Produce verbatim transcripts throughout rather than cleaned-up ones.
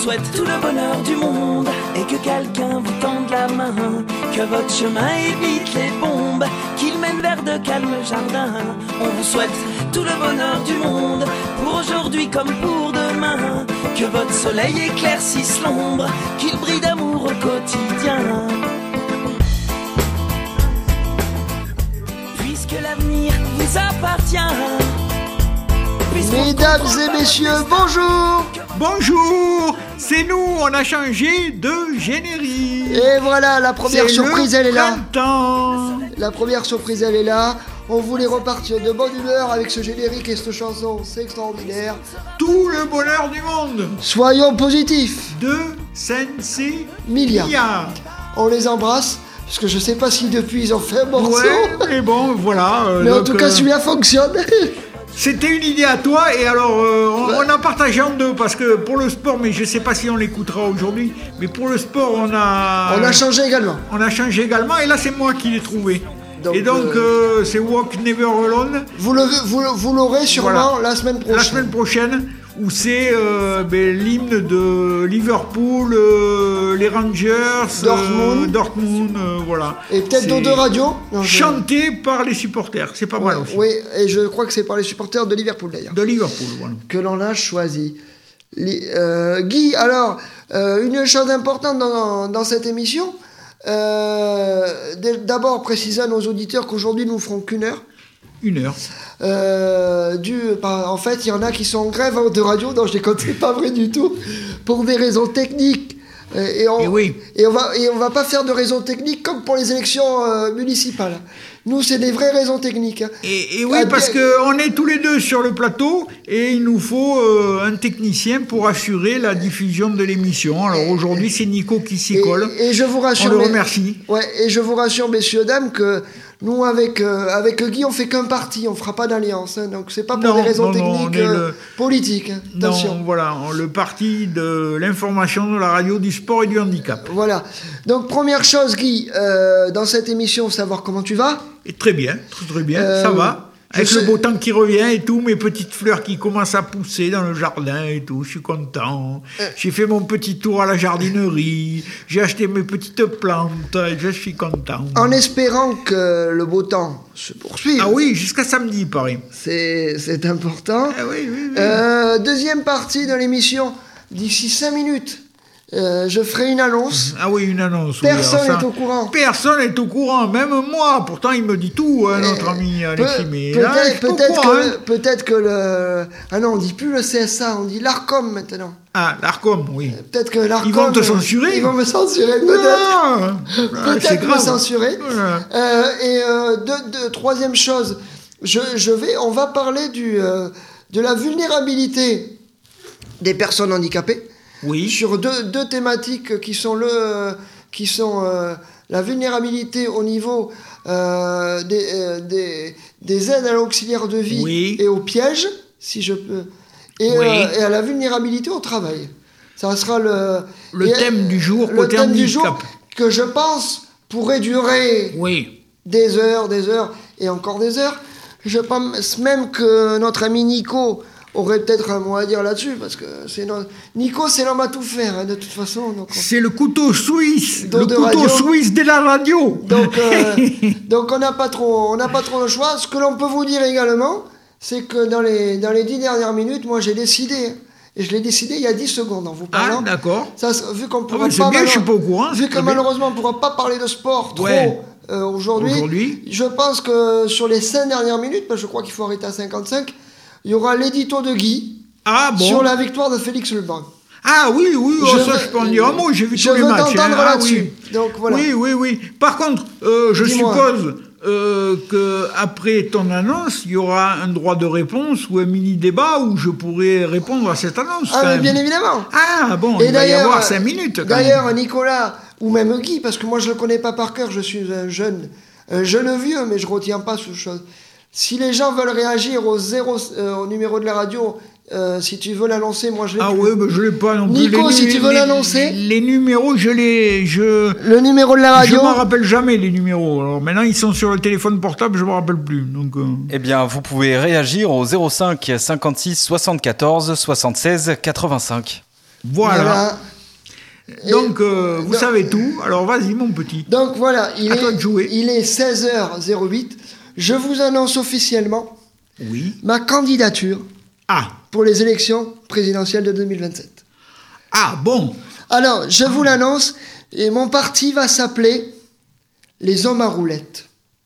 souhaite tout le bonheur du monde et que quelqu'un vous tende la main, que votre chemin évite les bombes, qu'il mène vers de calmes jardins. On vous souhaite tout le bonheur du monde, pour aujourd'hui comme pour demain, que votre soleil éclaircisse l'ombre, qu'il brille d'amour au quotidien. Puisque l'avenir vous appartient. Mesdames et messieurs, bonjour. Bonjour, c'est nous, on a changé de générique. Et voilà, la première c'est surprise, elle est là. Printemps. La première surprise, elle est là. On voulait repartir de bonne humeur avec ce générique et cette chanson, c'est extraordinaire. Tout le bonheur du monde. Soyons positifs. De Sensei Milia. Milia. On les embrasse, parce que je sais pas si depuis ils ont fait un morceau. Ouais, mais bon, voilà. euh, Mais en donc, tout cas, euh, celui-là fonctionne. C'était une idée à toi et alors euh, on, on a partagé en deux parce que pour le sport, mais je sais pas si on l'écoutera aujourd'hui, mais pour le sport on a On a changé également. on a changé également et là c'est moi qui l'ai trouvé. Donc, et donc euh, euh, c'est Walk Never Alone Vous, le, vous, vous l'aurez sûrement Voilà. la semaine prochaine. la semaine prochaine où c'est euh, ben, l'hymne de Liverpool, euh, les Rangers, Dortmund. euh, Dortmund, euh, voilà. Et peut-être C'est d'autres radios. Non, je- chanté par les supporters, c'est pas Ouais, mal aussi. oui, et je crois que c'est par les supporters de Liverpool d'ailleurs. De Liverpool, voilà. Que l'on a choisi. Li- euh, Guy, alors, euh, une chose importante dans, dans cette émission, euh, d- d'abord préciser à nos auditeurs qu'aujourd'hui nous ne ferons qu'une heure. Une heure. Euh, du, par- en fait, il y en a qui sont en grève de radio, donc je les compte, c'est pas vrai du tout, pour des raisons techniques. Euh, Et on, Et oui. et on va et on va pas faire de raisons techniques comme pour les élections euh, municipales. Nous, c'est des vraies raisons techniques. hein. Et, et oui, Ah, parce bien- qu'on est tous les deux sur le plateau et il nous faut euh, un technicien pour assurer la diffusion de l'émission. Alors aujourd'hui, c'est Nico qui s'y Et, colle. et je vous rassure, On le mes- remercie. Ouais, et je vous rassure, messieurs, dames, que nous, avec, euh, avec Guy, on fait qu'un parti, on fera pas d'alliance. hein. donc, c'est pas pour Non, des raisons non, non, techniques on est euh, le- politiques. hein. Attention. Non, voilà, on- le parti de l'information de la radio, du sport et du handicap. Voilà. Donc, première chose, Guy, euh, dans cette émission, savoir comment tu vas. Et très bien, très, très bien, Euh, ça va. je Avec sais- le beau temps qui revient et tout, mes petites fleurs qui commencent à pousser dans le jardin et tout, je suis content. Euh. J'ai fait mon petit tour à la jardinerie, j'ai acheté mes petites plantes et je suis content. En espérant que le beau temps se poursuive. Ah oui, jusqu'à samedi, il paraît. C'est, c'est important. Ah oui, oui, oui. Euh, deuxième partie de l'émission, d'ici cinq minutes, euh, je ferai une annonce. Ah oui, une annonce. oui, Personne alors ça, n'est au courant. Personne n'est au courant, même moi. Pourtant, il me dit tout, hein, notre Euh, ami Pe- Alexis. Mais là, je suis peut-être, pas au peut-être, courant, que, hein. peut-être que le... Ah non, on dit plus le C S A, on dit l'ARCOM maintenant. Ah, l'ARCOM, oui. Peut-être que l'ARCOM... Ils vont te censurer. Ils vont me censurer, peut-être. Ah, ah, c'est Peut-être me grave. censurer. Voilà. Euh, et euh, deux- deux- troisième chose, je, je vais, on va parler du, euh, de la vulnérabilité des personnes handicapées Oui. sur deux, deux thématiques qui sont, le, euh, qui sont euh, la vulnérabilité au niveau euh, des, euh, des, des aides à l'auxiliaire de vie Oui. et au piège, si je peux, et, Oui. euh, et à la vulnérabilité au travail. Ça sera le, Le et- thème du jour le côté thème du handicap. jour que je pense pourrait durer Oui. des heures, des heures et encore des heures. Je pense même que notre ami Nico aurait peut-être un mot à dire là-dessus, parce que c'est no- Nico, c'est l'homme à tout faire, hein, de toute façon. Donc, on- C'est le couteau suisse. Dos le de couteau radio. suisse de la radio. donc, euh, donc on n'a pas trop, on n'a pas trop le choix. Ce que l'on peut vous dire également, c'est que dans les, dans les dix dernières minutes, moi j'ai décidé, hein, et je l'ai décidé il y a dix secondes en vous Ah, parlant. d'accord. Ça, c'est- vu qu'on Ah pourra oui, c'est pas bien, malo- je suis pas au courant. Vu c'est que très bien. malheureusement on ne pourra pas parler de sport trop Ouais. euh, aujourd'hui, Aujourd'hui. je pense que sur les cinq dernières minutes, parce que je crois qu'il faut arrêter à cinquante-cinq, il y aura l'édito de Guy Ah bon. sur la victoire de Félix Lebrun. Ah oui, oui, oh, Je ça veux- je peux en dire un mot, j'ai vu je tous les veux matchs. t'entendre hein. Ah là-dessus. oui. Donc voilà. Oui, oui, oui. Par contre, euh, je Dis-moi. suppose euh, qu'après ton annonce, il y aura un droit de réponse ou un mini-débat où je pourrai répondre à cette annonce. Ah quand mais même. bien évidemment. Ah bon, Et il va y d'ailleurs, avoir cinq minutes. quand D'ailleurs, même. Nicolas, ou même Guy, parce que moi je le connais pas par cœur, je suis un jeune, un jeune vieux, mais je retiens pas ce chose. Si les gens veulent réagir au, zéro, euh, au numéro de la radio, euh, si tu veux l'annoncer, moi je l'ai Ah plus. oui, ben je l'ai pas non plus. Nico, Les si nu- tu veux les- l'annoncer. Les numéros, je les... Je... Le numéro de la Je radio. m'en rappelle jamais, les numéros. Alors maintenant, ils sont sur le téléphone portable, je me rappelle plus. Donc, euh, Eh bien, vous pouvez réagir au zéro cinq cinquante-six soixante-quatorze soixante-seize quatre-vingt-cinq. Voilà. Voilà. Donc, euh, vous donc- savez tout. Alors, vas-y, mon petit. Donc voilà, il À toi de est, jouer. il est seize heures zéro huit. Je vous annonce officiellement Oui. ma candidature Ah. pour les élections présidentielles de deux mille vingt-sept. Ah, bon. Alors, je vous l'annonce, et mon parti va s'appeler les Hommes à roulettes.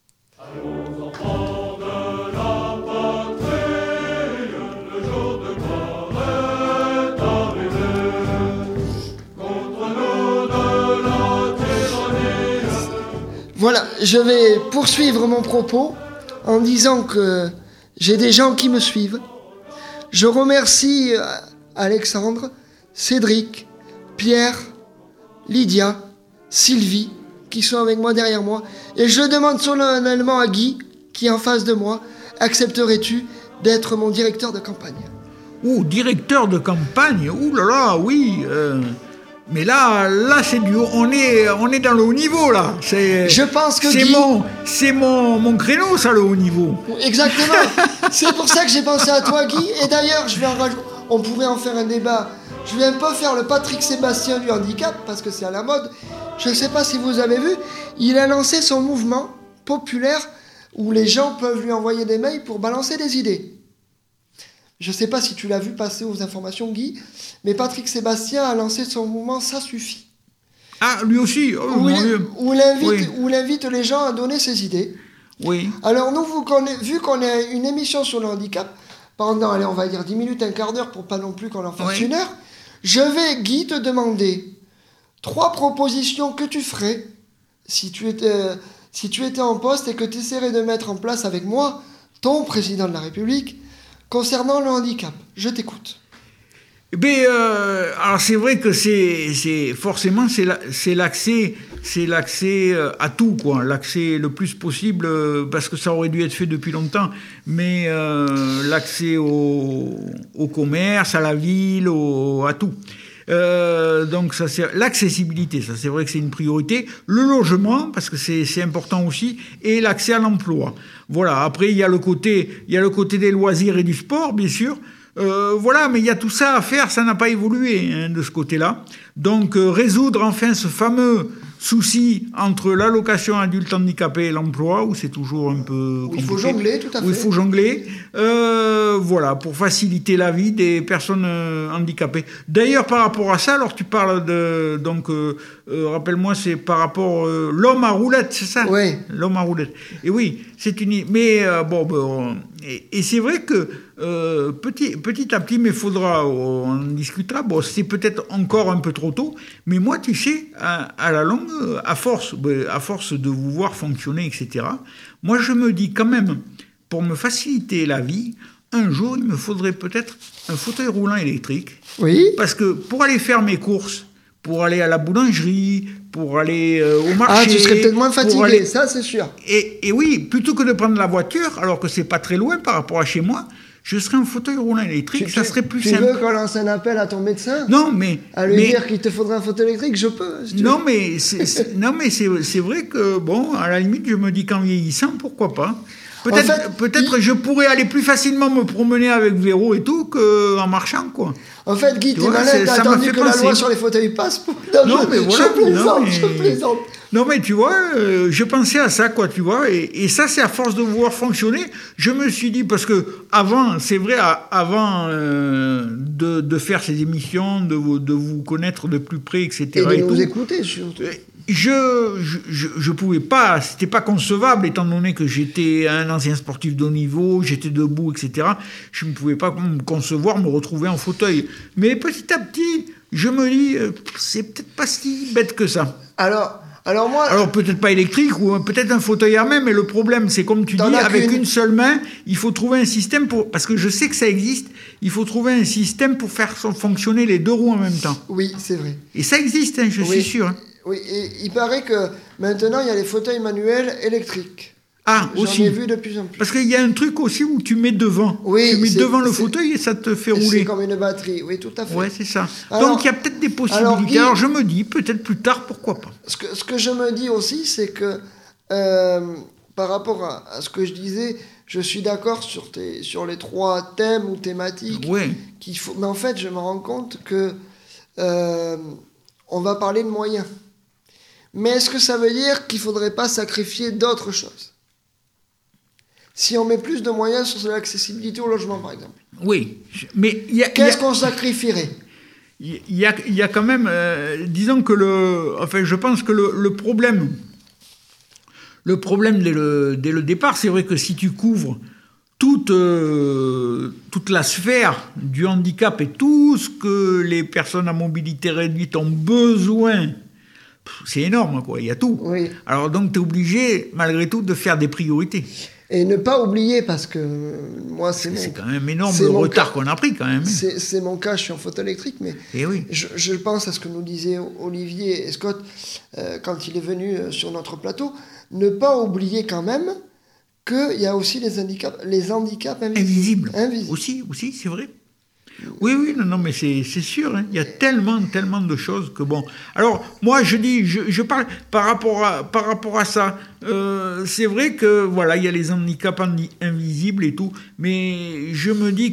Voilà, je vais poursuivre mon propos en disant que j'ai des gens qui me suivent. Je remercie euh, Alexandre, Cédric, Pierre, Lydia, Sylvie, qui sont avec moi derrière moi. Et je demande solennellement à Guy, qui est en face de moi, accepterais-tu d'être mon directeur de campagne? Ouh, directeur de campagne. Ouh là là, oui. euh, Mais là, là, c'est du, on est, on est dans le haut niveau là. C'est, Je pense que c'est Guy- mon, c'est mon, mon créneau, ça, le haut niveau. Exactement. C'est pour ça que j'ai pensé à toi, Guy. Et d'ailleurs, je vais en rajouter. On pourrait en faire un débat. Je vais un peu faire le Patrick Sébastien du handicap parce que c'est à la mode. Je ne sais pas si vous avez vu. Il a lancé son mouvement populaire où les gens peuvent lui envoyer des mails pour balancer des idées. Je ne sais pas si tu l'as vu passer aux informations, Guy, mais Patrick Sébastien a lancé son mouvement Ça suffit. Ah, lui aussi. Oh, Où mon il, Dieu. où il invite, Oui. où il invite les gens à donner ses idées. Oui. Alors nous, vous connaissez- vu qu'on a une émission sur le handicap, pendant, allez, on va dire dix minutes, un quart d'heure, pour pas non plus qu'on en fasse Oui. une heure, je vais, Guy, te demander trois propositions que tu ferais si tu étais, si tu étais en poste et que tu essaierais de mettre en place avec moi, ton président de la République, concernant le handicap. Je t'écoute. Eh bien, euh, alors c'est vrai que c'est, c'est forcément c'est, la- c'est l'accès, c'est l'accès euh, à tout quoi, l'accès le plus possible euh, parce que ça aurait dû être fait depuis longtemps, mais euh, l'accès au, au commerce, à la ville, au, à tout. Euh, donc ça c'est l'accessibilité, ça c'est vrai que c'est une priorité. Le logement parce que c'est, c'est important aussi et l'accès à l'emploi. Voilà. Après il y a le côté, il y a le côté des loisirs et du sport bien sûr. Euh, voilà, mais il y a tout ça à faire, ça n'a pas évolué hein, de ce côté-là. Donc euh, résoudre enfin ce fameux souci entre l'allocation adulte handicapé et l'emploi, où c'est toujours un peu Où il faut compliqué, jongler, tout à où il fait. faut jongler. Euh, voilà, pour faciliter la vie des personnes euh, handicapées. D'ailleurs, par rapport à ça, alors tu parles de, donc, euh, euh, rappelle-moi, c'est par rapport euh, l'homme à roulette, c'est ça? Oui. L'homme à roulette. Et oui, c'est une. Mais euh, bon, bon et, et c'est vrai que euh, petit, petit à petit, mais faudra, on en discutera. Bon, c'est peut-être encore un peu trop tôt, mais moi, tu sais, à, à la longue, à force, à force de vous voir fonctionner, et cetera. Moi, je me dis quand même, pour me faciliter la vie, un jour, il me faudrait peut-être un fauteuil roulant électrique. Oui. Parce que pour aller faire mes courses, pour aller à la boulangerie, pour aller euh, au marché... Ah, tu serais peut-être moins pour fatigué, aller- ça c'est sûr. Et, et oui, plutôt que de prendre la voiture, alors que c'est pas très loin par rapport à chez moi, je serais en fauteuil roulant électrique, Tu- ça tu- serait plus tu simple. veux qu'on lance un appel à ton médecin Non, mais... à lui mais- dire qu'il te faudra un fauteuil électrique? Je peux. si tu non, veux. mais c'est, c'est- non, mais c'est, c'est vrai que, bon, à la limite, je me dis qu'en vieillissant, pourquoi pas. Peut-être, En fait, peut-être il- je pourrais aller plus facilement me promener avec Véro et tout qu'en marchant, quoi. En fait, Guy, Tu t'es vois, malin, c'est- t'as ça m'a attendu fait que la penser. loi sur les fauteuils passe pour... Non, je, mais voilà, je plaisante, non, mais- je plaisante. Non, mais tu vois, euh, je pensais à ça, quoi, tu vois, et, et ça, c'est à force de voir fonctionner. Je me suis dit, parce que avant, c'est vrai, à- avant euh, de, de faire ces émissions, de, vous- de vous connaître de plus près, et cetera. Et de et nous tout, écouter, surtout. je, je, je, je pouvais pas, c'était pas concevable, étant donné que j'étais un ancien sportif de haut niveau, j'étais debout, et cetera. Je ne pouvais pas me concevoir me retrouver en fauteuil. Mais petit à petit, je me dis, euh, c'est peut-être pas si bête que ça. Alors, alors moi... Alors peut-être pas électrique ou peut-être un fauteuil à main, mais le problème c'est comme tu T'en dis, as avec qu'une. une seule main, il faut trouver un système pour, parce que je sais que ça existe, il faut trouver un système pour faire fonctionner les deux roues en même temps. Oui, c'est vrai. Et ça existe, hein, je Oui. suis sûr. hein. Oui, et il paraît que maintenant, il y a les fauteuils manuels électriques. Ah, J'en aussi. ai vu de plus en plus. Parce qu'il y a un truc aussi où tu mets devant. Oui, tu mets c'est- devant le c'est- fauteuil et ça te fait Et c'est rouler. comme une batterie, oui, tout à fait. Ouais, c'est ça. Alors- Donc il y a peut-être des possibilités. alors, Alors, Guy- je me dis, peut-être plus tard, pourquoi pas. Ce que, ce que je me dis aussi, c'est que euh, par rapport à, à ce que je disais, je suis d'accord sur, tes, sur les trois thèmes ou thématiques Ouais. qu'il faut. Mais en fait, je me rends compte que euh, on va parler de moyens. Mais est-ce que ça veut dire qu'il ne faudrait pas sacrifier d'autres choses ? Si on met plus de moyens sur l'accessibilité au logement, par exemple. Oui, mais... Y a, Qu'est-ce y a, qu'on sacrifierait ? Il y a, y a quand même... Euh, disons que le... Enfin, je pense que le, le problème... Le problème dès le, dès le départ, c'est vrai que si tu couvres toute, euh, toute la sphère du handicap et tout ce que les personnes à mobilité réduite ont besoin... C'est énorme, quoi. Il y a tout. Oui. Alors donc, tu es obligé, malgré tout, de faire des priorités. Et ne pas oublier, parce que moi, c'est mon... C'est quand même énorme le retard qu'on a pris, quand même. C'est, c'est mon cas, je suis en fauteuil électrique, mais et oui. je, je pense à ce que nous disaient Olivier et Scott euh, quand il est venu euh, sur notre plateau. Ne pas oublier quand même qu'il y a aussi les handicaps, les handicaps invisibles. Invisibles. Invisibles. Aussi, aussi, c'est vrai. Oui, oui, non, non, mais c'est, c'est sûr. Hein. Il y a tellement, tellement de choses que bon. Alors, moi, je dis, je, je parle par rapport à, par rapport à ça. Euh, c'est vrai que voilà, il y a les handicaps invisibles et tout, mais je me dis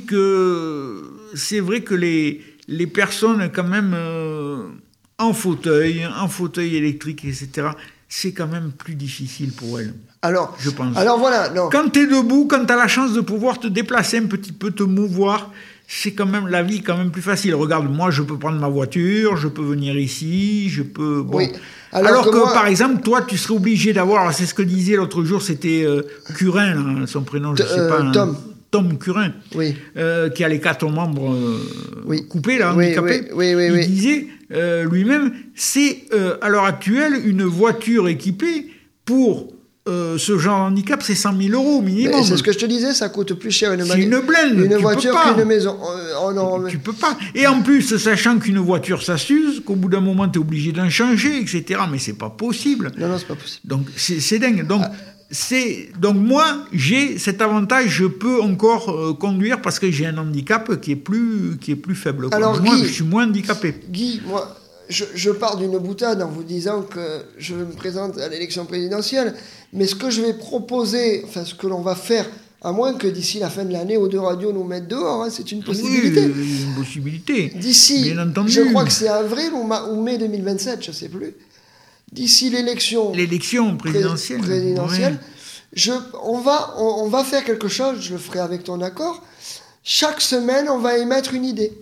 que c'est vrai que les les personnes quand même euh, en fauteuil, en fauteuil électrique, et cetera. C'est quand même plus difficile pour elles. Alors, je pense. Alors voilà, non. Quand tu es debout, quand tu as la chance de pouvoir te déplacer un petit peu, te mouvoir, c'est quand même la vie quand même plus facile. Regarde, moi, je peux prendre ma voiture, je peux venir ici, je peux... Bon. Oui. Alors, Alors que, que moi... par exemple, toi, tu serais obligé d'avoir... C'est ce que disait l'autre jour, c'était euh, Curin, là, son prénom, je ne sais euh, pas. Tom. Hein, Tom Curin, oui. euh, qui a les quatre membres euh, oui. coupés, là, oui, handicapés. Oui, oui, oui, il oui. disait euh, lui-même, c'est euh, à l'heure actuelle une voiture équipée pour... Euh, ce genre de handicap, c'est cent mille euros minimum. Mais c'est ce que je te disais, ça coûte plus cher une, c'est une blende, une tu voiture peux pas. qu'une maison. Oh, non, mais... Tu peux pas. Et en plus, sachant qu'une voiture, ça s'use, qu'au bout d'un moment, tu es obligé d'en changer, et cetera. Mais c'est pas possible. Non, non, c'est pas possible. Donc, c'est, c'est dingue. Donc, ah. c'est, donc, moi, j'ai cet avantage, je peux encore euh, conduire parce que j'ai un handicap qui est plus, qui est plus faible. Quoi. Alors, moi, Guy, je suis moins handicapé. Guy, moi... Je, je pars d'une boutade en vous disant que je me présente à l'élection présidentielle, mais ce que je vais proposer, enfin ce que l'on va faire, à moins que d'ici la fin de l'année, aux deux radios nous mettent dehors, hein, c'est une possibilité. Oui, une possibilité. D'ici, bien entendu. Je crois que c'est avril ou, ma, ou mai deux mille vingt-sept, je ne sais plus. D'ici l'élection, l'élection présidentielle, pré- présidentielle ouais. je, on, va, on, on va faire quelque chose, je le ferai avec ton accord. Chaque semaine, on va émettre une idée.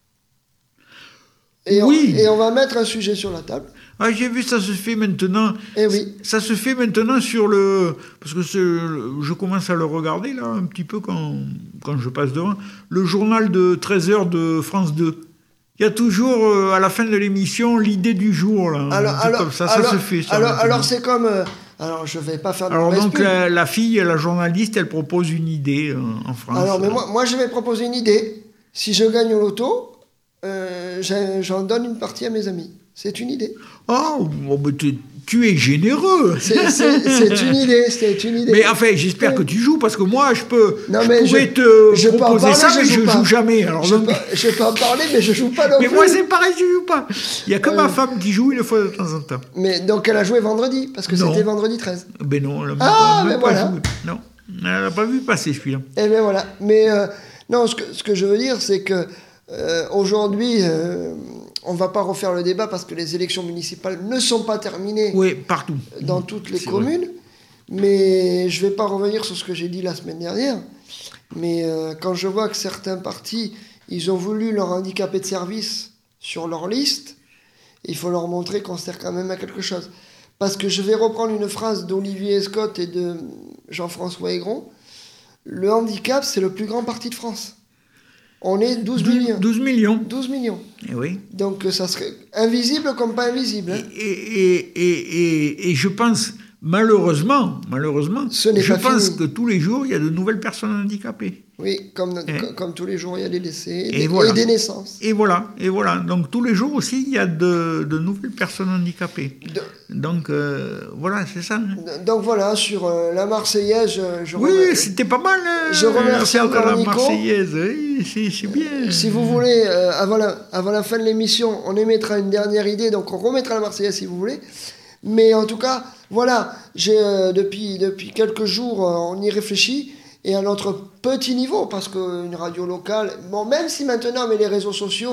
Et, oui. on, et on va mettre un sujet sur la table. Ah, j'ai vu, ça se fait maintenant. Eh oui. Ça se fait maintenant sur le... Parce que c'est, je commence à le regarder, là, un petit peu, quand, quand je passe devant. Le journal de treize heures de France deux. Il y a toujours, euh, à la fin de l'émission, l'idée du jour, là. Alors, alors, comme ça, alors, ça se fait. Ça, alors, alors c'est comme... Euh, alors, je ne vais pas faire de Alors, donc, pub. la, la fille, la journaliste, elle propose une idée euh, en France. Alors, mais moi, moi, je vais proposer une idée. Si je gagne au loto... Euh, j'en donne une partie à mes amis. C'est une idée. Oh, oh mais tu es généreux. C'est, c'est, c'est une idée, c'est une idée. Mais enfin, j'espère que tu joues, parce que moi, je peux, non, je mais pourrais je, te je proposer parler, ça, je mais joue je pas. joue jamais. Alors je, donc... peux, je peux en parler, mais je joue pas non mais plus. Mais moi, c'est pareil, je joue pas. Il y a que euh... ma femme qui joue une fois de temps en temps. Mais donc, elle a joué vendredi, parce que non. C'était vendredi treize. Ben non, elle n'a ah, même mais pas voilà. joué. Non, elle n'a pas vu passer celui-là. Eh bien voilà. Mais euh, non, ce que, ce que je veux dire, c'est que euh, aujourd'hui... Euh, on ne va pas refaire le débat parce que les élections municipales ne sont pas terminées. Oui, partout. Dans toutes les c'est communes. Vrai. Mais je ne vais pas revenir sur ce que j'ai dit la semaine dernière. Mais euh, quand je vois que certains partis, ils ont voulu leur handicapé de service sur leur liste, il faut leur montrer qu'on sert quand même à quelque chose. Parce que je vais reprendre une phrase d'Olivier Scott et de Jean-François Aigron. Le handicap, c'est le plus grand parti de France. On est douze millions. douze millions. douze millions. Et oui. Donc ça serait invisible comme pas invisible. Hein. Et, et, et, et, et je pense, malheureusement, malheureusement, Ce n'est je pas pense fini. que tous les jours, il y a de nouvelles personnes handicapées. Oui, comme, et, comme, comme tous les jours, il y a des décès et, et, des, voilà. et des naissances. Et voilà, et voilà. Donc tous les jours aussi, il y a de, de nouvelles personnes handicapées. De... Donc euh, voilà, c'est ça. Hein. Donc voilà, sur euh, la Marseillaise, je, je Oui, remets... c'était pas mal. Euh, je remercie encore la Nico. Marseillaise, oui, c'est, c'est bien. Si vous voulez, euh, avant, la, avant la fin de l'émission, on émettra une dernière idée, donc on remettra la Marseillaise si vous voulez. Mais en tout cas, voilà, j'ai, euh, depuis, depuis quelques jours, euh, on y réfléchit. Et à notre petit niveau, parce qu'une radio locale, bon, même si maintenant, mais les réseaux sociaux,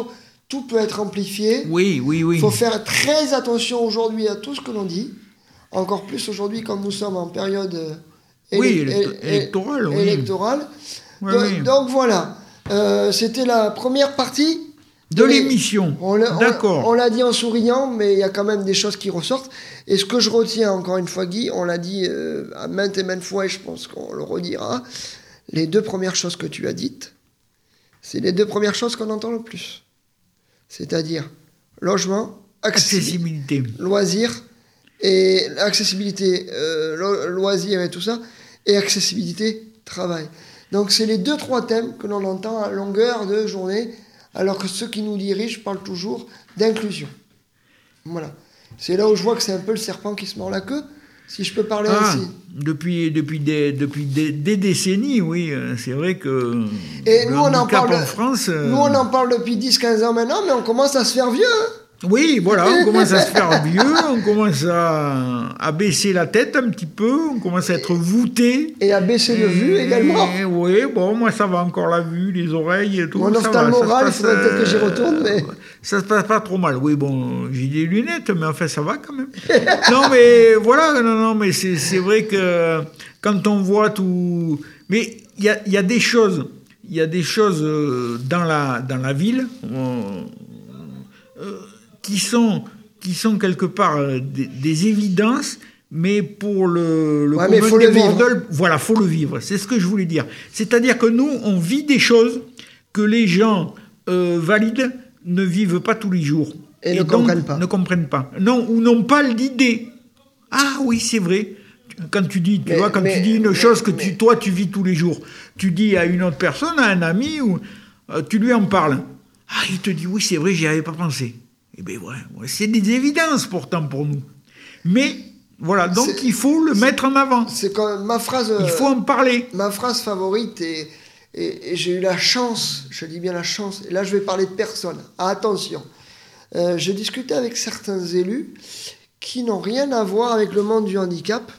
tout peut être amplifié. Oui, oui, oui. Il faut faire très attention aujourd'hui à tout ce que l'on dit. Encore plus aujourd'hui, comme nous sommes en période euh, oui, élec- élect- é- électorale. Oui. électorale. Oui, donc, oui. donc voilà, Euh, c'était la première partie De l'é- l'émission. On l'a, on- D'accord. on l'a dit en souriant, mais il y a quand même des choses qui ressortent. Et ce que je retiens, encore une fois, Guy, on l'a dit euh, à maintes et maintes fois, et je pense qu'on le redira, les deux premières choses que tu as dites, c'est les deux premières choses qu'on entend le plus. C'est-à-dire logement, accessibilité, Accessibilité. loisirs, et accessibilité, euh, lo- loisirs et tout ça, et accessibilité, travail. Donc c'est les deux, trois thèmes que l'on entend à longueur de journée, alors que ceux qui nous dirigent parlent toujours d'inclusion. Voilà. C'est là où je vois que c'est un peu le serpent qui se mord la queue, si je peux parler Ah, ainsi. depuis, depuis, des, depuis des, des décennies, oui, euh, c'est vrai que Et le nous, on en handicap parle- en France... euh, Nous, on en parle depuis dix quinze ans maintenant, mais on commence à se faire vieux. hein. Oui, voilà, on commence à se faire vieux, on commence à, à baisser la tête un petit peu, on commence à être voûté. Et à baisser de vue également. Et oui, bon, moi ça va encore la vue, les oreilles et tout. Mon ça va, ophtalmoral, ça se il faudrait passe, peut-être que j'y retourne, mais- Ça se passe pas trop mal. Oui, bon, j'ai des lunettes, mais enfin ça va quand même. Non, mais voilà, non, non, mais c'est, c'est vrai que quand on voit tout... Mais il y a, il y a des choses, il y a des choses euh, dans la, dans la ville... euh, euh, qui sont, qui sont quelque part euh, des, des évidences, mais pour le, le Ouais, mais commun faut des le vivre. mortels, voilà, faut le vivre. C'est ce que je voulais dire. C'est-à-dire que nous, on vit des choses que les gens euh, valides ne vivent pas tous les jours. Et ne donc, comprennent pas. Ne comprennent pas. Non, ou n'ont pas l'idée. Ah oui, c'est vrai. Quand tu dis, tu Mais- vois, quand mais- tu dis une mais- chose que mais- tu, toi, tu vis tous les jours, tu dis à une autre personne, à un ami, ou euh, tu lui en parles. Ah, il te dit, oui, c'est vrai, j'y avais pas pensé. Eh bien, ouais, ouais, c'est des évidences pourtant pour nous. Mais, voilà, donc C'est- il faut le mettre en avant. C'est quand ma phrase. Il faut en parler. Ma phrase favorite, et, et, et j'ai eu la chance, je dis bien la chance, et là je vais parler de personnes. Ah, attention. Euh, j'ai discuté avec certains élus qui n'ont rien à voir avec le monde du handicap,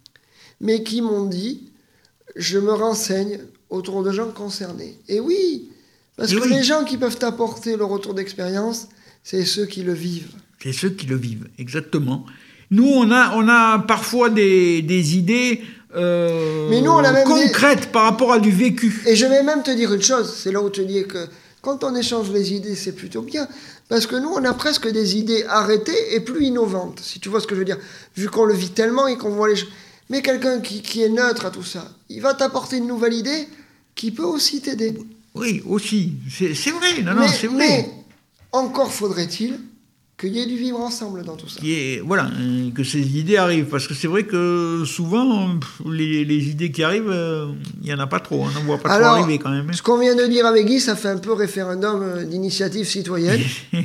mais qui m'ont dit, je me renseigne autour de gens concernés. Et oui, parce Et que oui. les gens qui peuvent apporter le retour d'expérience, c'est ceux qui le vivent. C'est ceux qui le vivent, exactement. Nous, on a, on a parfois des, des idées euh, Mais nous, on a même concrètes par rapport à du vécu. Et je vais même te dire une chose, c'est là où je te dis que quand on échange les idées, c'est plutôt bien. Parce que nous, on a presque des idées arrêtées et plus innovantes, si tu vois ce que je veux dire. Vu qu'on le vit tellement et qu'on voit les choses. Mais quelqu'un qui, qui est neutre à tout ça, il va t'apporter une nouvelle idée qui peut aussi t'aider. Oui, aussi. C'est, c'est vrai, non, non, mais, c'est vrai. mais encore faudrait-il qu'il y ait du vivre ensemble dans tout ça. Qui est, voilà, euh, que ces idées arrivent. Parce que c'est vrai que souvent, pff, les, les idées qui arrivent, euh, il n'y en a pas trop. On n'en voit pas Alors, trop arriver quand même. Ce qu'on vient de dire avec Guy, ça fait un peu référendum euh, d'initiative citoyenne.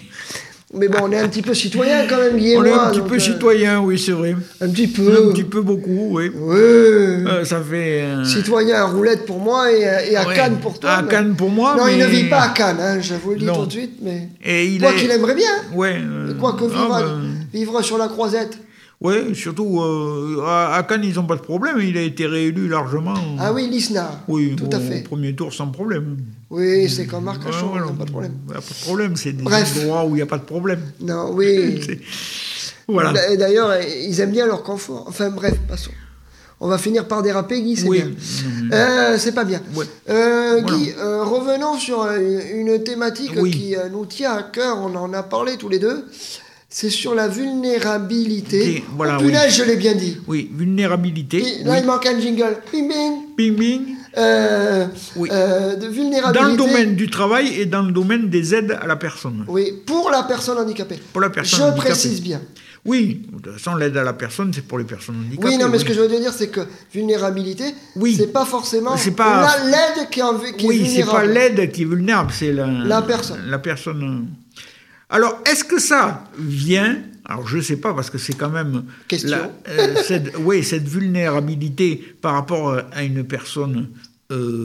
Mais bon, on est un petit peu citoyen quand même, Guy et On moi. est un petit donc, peu euh, citoyen, oui, c'est vrai. Un petit peu. Un petit peu beaucoup, oui. Oui. Euh, ça fait... euh, Citoyen à Roulette pour moi et, à- et à ouais, Cannes pour toi. à mais- Cannes pour moi, Non, il mais- ne vit pas à Cannes, hein, je vous le dis Non. tout de suite, mais... Et il Quoi est- qu'il aimerait bien. Ouais. euh, Et quoi que ah, vivre, ben, vivre sur la croisette. ouais, surtout euh, à, à Cannes, ils n'ont pas de problème. Il a été réélu largement. Ah oui, l'Isna. Oui, tout au, à fait. au premier tour sans problème. Oui, c'est comme Marc Ouais, Cachon, voilà. pas de problème. Il n'y a pas de problème, c'est des Bref. endroits où il n'y a pas de problème. Non, oui. C'est- Voilà. Et d'ailleurs, ils aiment bien leur confort. Enfin bref, passons. On va finir par déraper, Guy, c'est Oui. bien. Euh, c'est pas bien. Ouais. Euh, Voilà. Guy, euh, revenons sur euh, une, une thématique Oui. qui euh, nous tient à cœur, on en a parlé tous les deux. C'est sur la vulnérabilité. Ok, voilà, oh, punaise, oui. je l'ai bien dit. Oui, vulnérabilité. Et là, oui. il manque un jingle. Bing, bing. Bing, bing. Euh, Oui. euh, de vulnérabilité. Dans le domaine du travail et dans le domaine des aides à la personne. Oui, pour la personne handicapée. Pour la personne Je handicapée. précise bien. Oui, de toute façon, l'aide à la personne, c'est pour les personnes handicapées. Oui, non, mais ce que je veux te dire, c'est que vulnérabilité, Oui. c'est pas forcément C'est pas- la- l'aide qui, est en- qui est Oui, c'est pas vulnérable. l'aide qui est vulnérable, c'est la, La personne. La personne. Alors, est-ce que ça vient... Alors, je ne sais pas, parce que c'est quand même... Question. la- euh, cette, oui, cette vulnérabilité par rapport à une personne euh,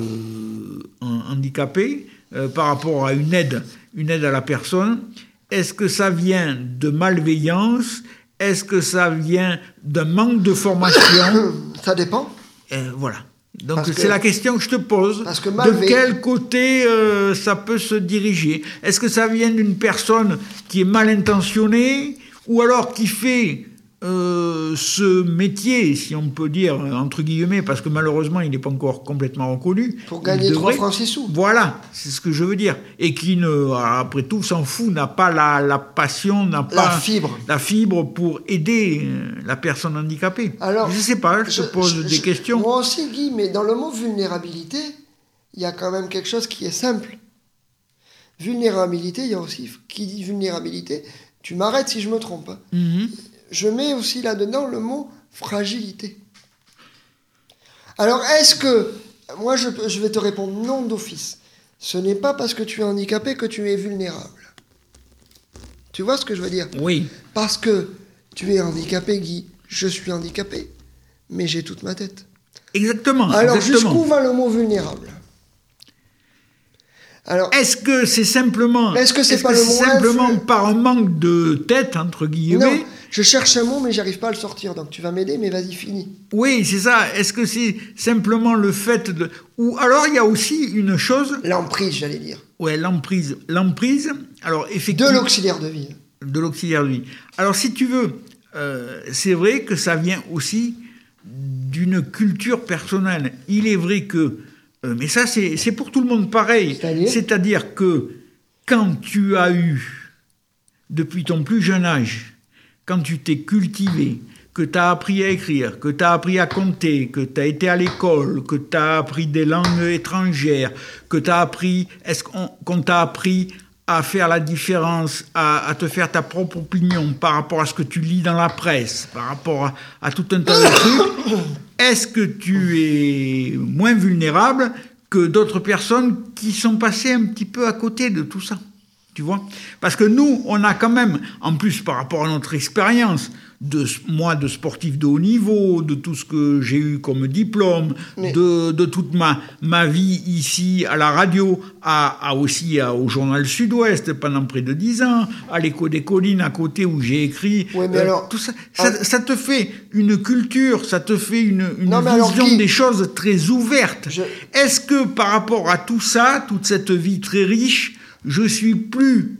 en- handicapée, euh, par rapport à une aide, une aide à la personne, est-ce que ça vient de malveillance? Est-ce que ça vient d'un manque de formation? Ça dépend. Euh, Voilà. Donc Parce c'est que- la question que je te pose. parce que mal de vé- quel côté euh, ça peut se diriger? Est-ce que ça vient d'une personne qui est mal intentionnée ou alors qui fait euh, ce métier, si on peut dire, entre guillemets, parce que malheureusement il n'est pas encore complètement reconnu. Pour Il gagner trois devrait- francs six sous. Voilà, c'est ce que je veux dire. Et qui, ne, après tout, s'en fout, n'a pas la, la passion, n'a pas fibre. la fibre pour aider euh, la personne handicapée. Alors, je ne sais pas, je, te pose je- des je- questions. Moi aussi, Guy, mais dans le mot vulnérabilité, il y a quand même quelque chose qui est simple. Vulnérabilité, il y a aussi, qui dit vulnérabilité, tu m'arrêtes si je me trompe. hein. Mhm. Je mets aussi là-dedans le mot fragilité. Alors, est-ce que, moi je, je vais te répondre non d'office, ce n'est pas parce que tu es handicapé que tu es vulnérable. Tu vois ce que je veux dire? Oui, Parce que tu es handicapé, Guy, je suis handicapé, mais j'ai toute ma tête. exactement. Alors, exactement. jusqu'où va le mot vulnérable? Alors, Est-ce que c'est simplement, Est-ce que c'est pas que le c'est mot simplement influ- par un manque de tête, entre guillemets? non, je cherche un mot, mais j'arrive pas à le sortir, donc tu vas m'aider, mais vas-y, finis. Oui, c'est ça. Est-ce que c'est simplement le fait de... Ou alors il y a aussi une chose... L'emprise, j'allais dire. Ouais, l'emprise. L'emprise, alors De effectivement... l'auxiliaire de vie. De l'auxiliaire de vie. Alors, si tu veux, euh, c'est vrai que ça vient aussi d'une culture personnelle. Il est vrai que, euh, mais ça, c'est, c'est pour tout le monde pareil. C'est-à-dire C'est-à-dire que quand tu as eu, depuis ton plus jeune âge, quand tu t'es cultivé, que tu as appris à écrire, que tu as appris à compter, que tu as été à l'école, que tu as appris des langues étrangères, que tu as appris, est-ce qu'on, qu'on t'a appris à faire la différence, à, à te faire ta propre opinion par rapport à ce que tu lis dans la presse, par rapport à, à tout un tas de trucs, est-ce que tu es moins vulnérable que d'autres personnes qui sont passées un petit peu à côté de tout ça? Tu vois? Parce que nous, on a quand même, en plus par rapport à notre expérience, de moi de sportif de haut niveau, de tout ce que j'ai eu comme diplôme, Mais- de, de toute ma, ma vie ici à la radio, à, à aussi à- au journal Sud-Ouest pendant près de dix ans, à l'Écho des Collines à côté où j'ai écrit. Ouais, mais alors- tout ça, ça, ça te fait une culture, ça te fait une, une Non, mais alors, vision Guy, des choses très ouverte. je- Est-ce que par rapport à tout ça, toute cette vie très riche, je suis plus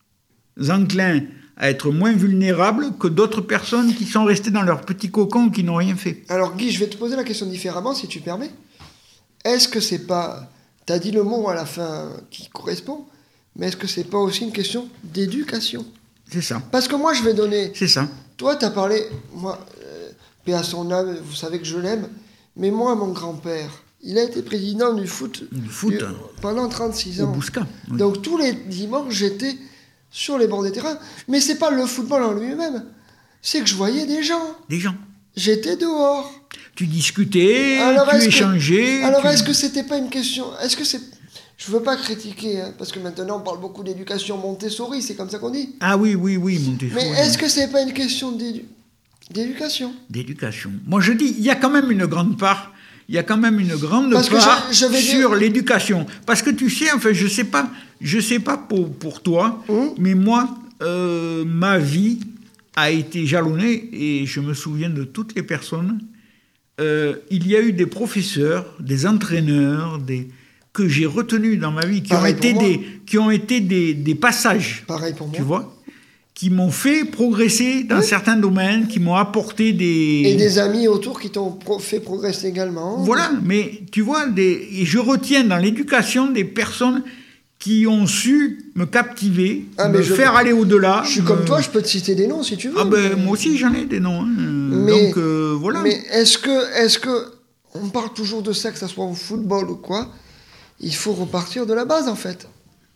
enclin à être moins vulnérable que d'autres personnes qui sont restées dans leur petit cocon, qui n'ont rien fait? Alors, Guy, je vais te poser la question différemment, si tu permets. Est-ce que c'est pas... T'as dit le mot à la fin qui correspond, mais est-ce que c'est pas aussi une question d'éducation? C'est ça, Parce que moi, je vais donner... c'est ça. Toi, t'as parlé... Moi, euh, paix à son âme, vous savez que je l'aime, mais moi, mon grand-père, il a été président du foot, Du foot, du- pendant trente-six Au ans. Bouscat. Oui. Donc tous les dimanches, j'étais sur les bords des terrains. Mais c'est pas le football en lui-même, c'est que je voyais des gens. Des gens. J'étais dehors. Tu discutais, Alors, tu est-ce que- échangeais. Alors tu- est-ce que c'était pas une question? Est-ce que c'est... Je veux pas critiquer, hein, parce que maintenant on parle beaucoup d'éducation Montessori, c'est comme ça qu'on dit. Ah oui, oui, oui, Montessori. Mais est-ce que c'est pas une question d'édu- d'éducation? D'éducation. Moi, je dis, il y a quand même une grande part, il y a quand même une grande Parce que part je- je vais sur dire- l'éducation. Parce que tu sais, enfin, je sais pas, je sais pas pour, pour toi, Hum. mais moi, euh, ma vie a été jalonnée, et je me souviens de toutes les personnes. Euh, il y a eu des professeurs, des entraîneurs, des que j'ai retenus dans ma vie, qui Pareil ont été pour moi. des, qui ont été des, des passages. Pareil pour moi. Tu vois, qui m'ont fait progresser dans Oui. certains domaines, qui m'ont apporté des... Et des amis autour qui t'ont pro- fait progresser également. Voilà, mais tu vois, des... et je retiens dans l'éducation des personnes qui ont su me captiver, Ah, mais me je- faire aller au-delà. Je suis me- comme toi, je peux te citer des noms si tu veux. Ah ben, mais- moi aussi j'en ai des noms. hein. Mais- Donc euh, voilà. Mais est-ce que, est-ce que, on parle toujours de ça, que ça soit au football ou quoi, il faut repartir de la base en fait.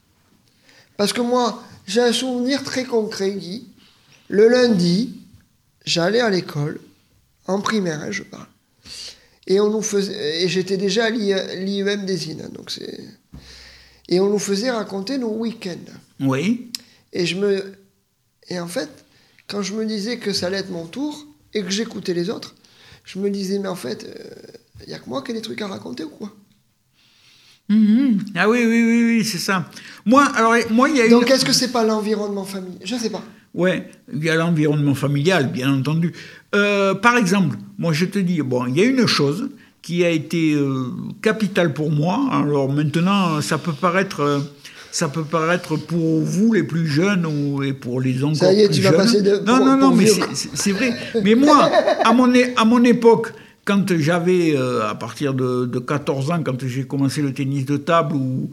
Parce que moi, j'ai un souvenir très concret, Guy. Le lundi, j'allais à l'école, en primaire, hein, je parle. Et on nous faisait, et j'étais déjà à l'I E M des Innes, donc c'est, et on nous faisait raconter nos week-ends. Oui, Et je me, et en fait, quand je me disais que ça allait être mon tour et que j'écoutais les autres, je me disais mais en fait, il y a que moi qui ai des trucs à raconter ou quoi? Mhm. Ah oui, oui, oui, oui, c'est ça. Moi, alors, moi, il y a Donc une... est-ce que c'est pas l'environnement familial? Je sais pas. Ouais, il y a l'environnement familial, bien entendu. Euh, par exemple, moi je te dis, bon, il y a une chose, qui a été euh, capital pour moi. Alors maintenant, ça peut paraître... Euh, Ça peut paraître pour vous les plus jeunes ou et pour les encore Ça y est, plus tu jeunes. vas passer de. Non, pour, non, non, pour mais vieux. c'est, c'est vrai. Mais moi, à mon, à mon époque, quand j'avais, euh, à partir de, de quatorze ans, quand j'ai commencé le tennis de table, ou,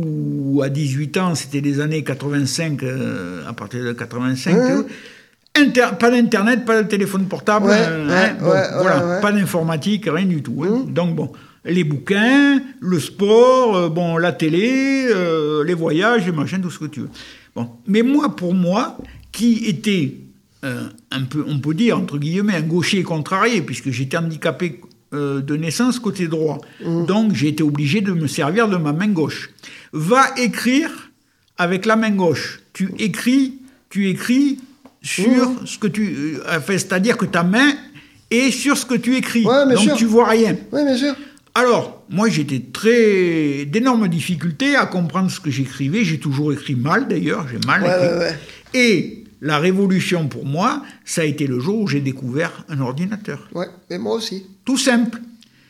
ou à dix-huit ans, c'était les années quatre-vingt-cinq, euh, à partir de quatre-vingt-cinq, Mmh. Inter, pas d'internet, pas de téléphone portable, Ouais, euh, ouais, hein, bon, ouais, voilà, ouais, ouais. pas d'informatique, rien du tout. Hein. Mmh. Donc bon, les bouquins, le sport, euh, bon, la télé, euh, les voyages, les machins, tout ce que tu veux. Bon, mais moi, pour moi, qui était euh, un peu, on peut dire entre guillemets, un gaucher contrarié, puisque j'étais handicapé euh, de naissance côté droit, mmh. donc j'ai été obligé de me servir de ma main gauche. Va écrire avec la main gauche. Tu écris, tu écris. sur mmh. ce que tu... Euh, enfin, c'est-à-dire que ta main est sur ce que tu écris. Ouais, donc sûr. tu vois rien. Oui, bien sûr. Alors, moi, j'étais très... d'énormes difficultés à comprendre ce que j'écrivais. J'ai toujours écrit mal, d'ailleurs. J'ai mal ouais, écrit. Ouais, ouais. Et la révolution, pour moi, ça a été le jour où j'ai découvert un ordinateur. Ouais, mais moi aussi. Tout simple.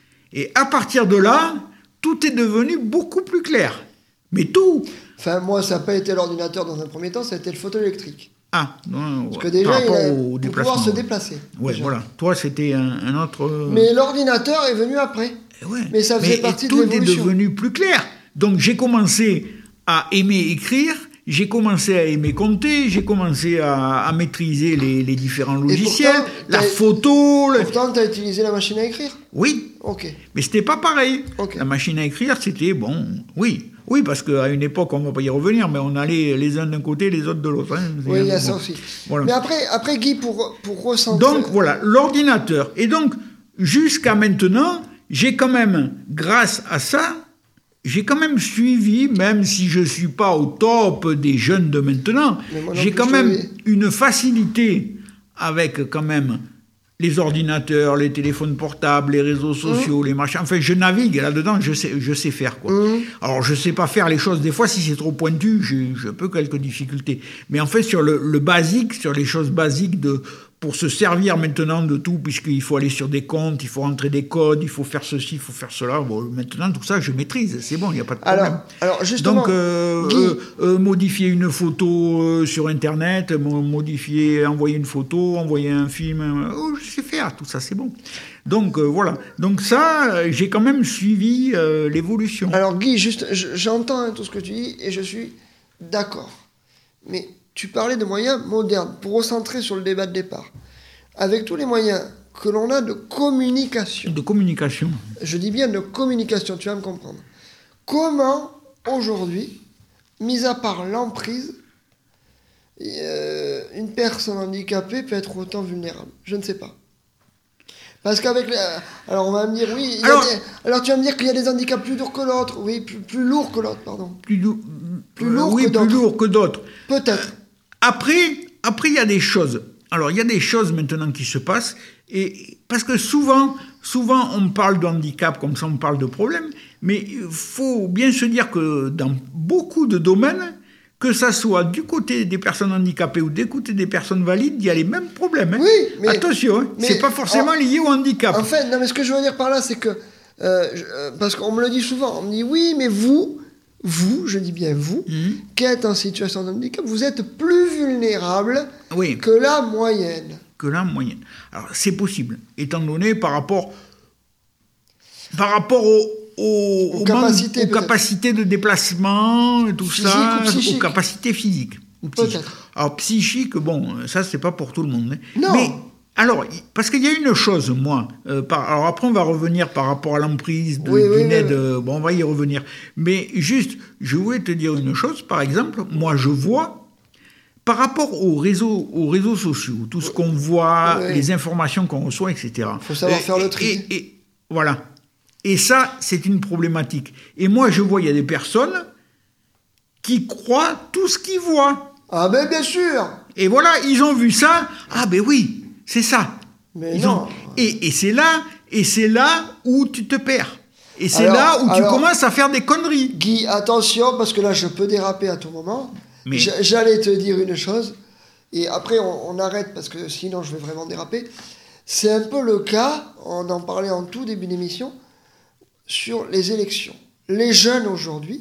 Et à partir de là, tout est devenu beaucoup plus clair. Mais tout. Enfin, moi, ça n'a pas été l'ordinateur dans un premier temps, ça a été le fauteuil électrique. Ah, non, parce que déjà, il a au pour pouvoir se déplacer. Ouais, déjà. Voilà. Toi, c'était un, un autre... Mais l'ordinateur est venu après. Ouais. Mais ça faisait Mais partie de tout l'évolution. est devenu plus clair. Donc, j'ai commencé à aimer écrire, j'ai commencé à aimer compter, j'ai commencé à, à maîtriser les, les différents logiciels, pourtant, la photo... Le... Pourtant, tu as utilisé la machine à écrire ? Oui. Ok. Mais c'était pas pareil. Okay. La machine à écrire, c'était, bon, oui... Oui, parce qu'à une époque, on ne va pas y revenir, mais on allait les uns d'un côté, les autres de l'autre. Hein. Oui, il y a ça aussi. Voilà. Mais après, après, Guy, pour, pour recentrer... Donc, voilà, l'ordinateur. Et donc, jusqu'à maintenant, j'ai quand même, grâce à ça, j'ai quand même suivi, même si je ne suis pas au top des jeunes de maintenant, j'ai quand même suivi. une facilité avec quand même... les ordinateurs, les téléphones portables, les réseaux sociaux, mmh. les machins. Enfin, je navigue là-dedans, je sais, je sais faire, quoi. Mmh. Alors, je sais pas faire les choses. Des fois, si c'est trop pointu, j'ai, j'ai peu quelques difficultés. Mais en fait, sur le, le basique, sur les choses basiques de... pour se servir maintenant de tout, puisqu'il faut aller sur des comptes, il faut rentrer des codes, il faut faire ceci, il faut faire cela. Bon, maintenant, tout ça, je maîtrise, c'est bon, il n'y a pas de problème. Alors, alors justement, donc, euh, euh, euh, modifier une photo euh, sur Internet, modifier, envoyer une photo, envoyer un film, euh, oh, je sais faire, tout ça, c'est bon. Donc, euh, voilà. Donc ça, j'ai quand même suivi euh, l'évolution. Alors, Guy, juste, j'entends hein, tout ce que tu dis, et je suis d'accord. Mais... tu parlais de moyens modernes, pour recentrer sur le débat de départ. Avec tous les moyens que l'on a de communication. De communication. Je dis bien de communication, tu vas me comprendre. Comment, aujourd'hui, mis à part l'emprise, euh, une personne handicapée peut être autant vulnérable ? Je ne sais pas. Parce qu'avec les... Alors on va me dire, oui, il y a alors, des... alors tu vas me dire qu'il y a des handicaps plus durs que l'autre. Oui, plus, plus lourds que l'autre, pardon. Plus, dou... plus lourds oui, que d'autres. plus lourds que d'autres. Peut-être. Après, après, il y a des choses. Alors, il y a des choses maintenant qui se passent. Et parce que souvent, souvent, on parle de handicap comme ça, on parle de problèmes. Mais il faut bien se dire que dans beaucoup de domaines, que ça soit du côté des personnes handicapées ou du côté des personnes valides, il y a les mêmes problèmes. Hein. Oui, mais... Attention, hein, mais, c'est pas forcément en, lié au handicap. En fait, non, mais ce que je veux dire par là, c'est que... Euh, je, euh, parce qu'on me le dit souvent, on me dit, oui, mais vous... Vous, je dis bien vous, mmh. qui êtes en situation de handicap, vous êtes plus vulnérable oui. que la moyenne. Que la moyenne. Alors, c'est possible, étant donné par rapport, par rapport au, au, aux, au capacités, manque, aux capacités de déplacement, et tout physique ça, ou aux capacités physiques. Ou psychiques. Alors, psychique, bon, ça, c'est pas pour tout le monde. Hein. Non. Mais, alors, parce qu'il y a une chose, moi, euh, par, alors après on va revenir par rapport à l'emprise de, oui, du oui, net, oui. Euh, bon on va y revenir, mais juste, je voulais te dire une chose, par exemple, moi je vois, par rapport aux réseaux, aux réseaux sociaux, tout ce qu'on voit, oui. les informations qu'on reçoit, et cetera. Il faut savoir et, faire le tri. Et, et, voilà. Et ça, c'est une problématique. Et moi je vois, il y a des personnes qui croient tout ce qu'ils voient. Ah ben bien sûr. Et voilà, ils ont vu ça, ah ben oui. C'est ça. Mais Ils non. Ont... Et, et c'est là, et c'est là où tu te perds. Et c'est alors, là où alors, tu commences à faire des conneries. Guy, attention, parce que là, je peux déraper à tout moment. Mais... J'allais te dire une chose, et après, on, on arrête, parce que sinon, je vais vraiment déraper. C'est un peu le cas, on en parlait en tout début d'émission, sur les élections. Les jeunes aujourd'hui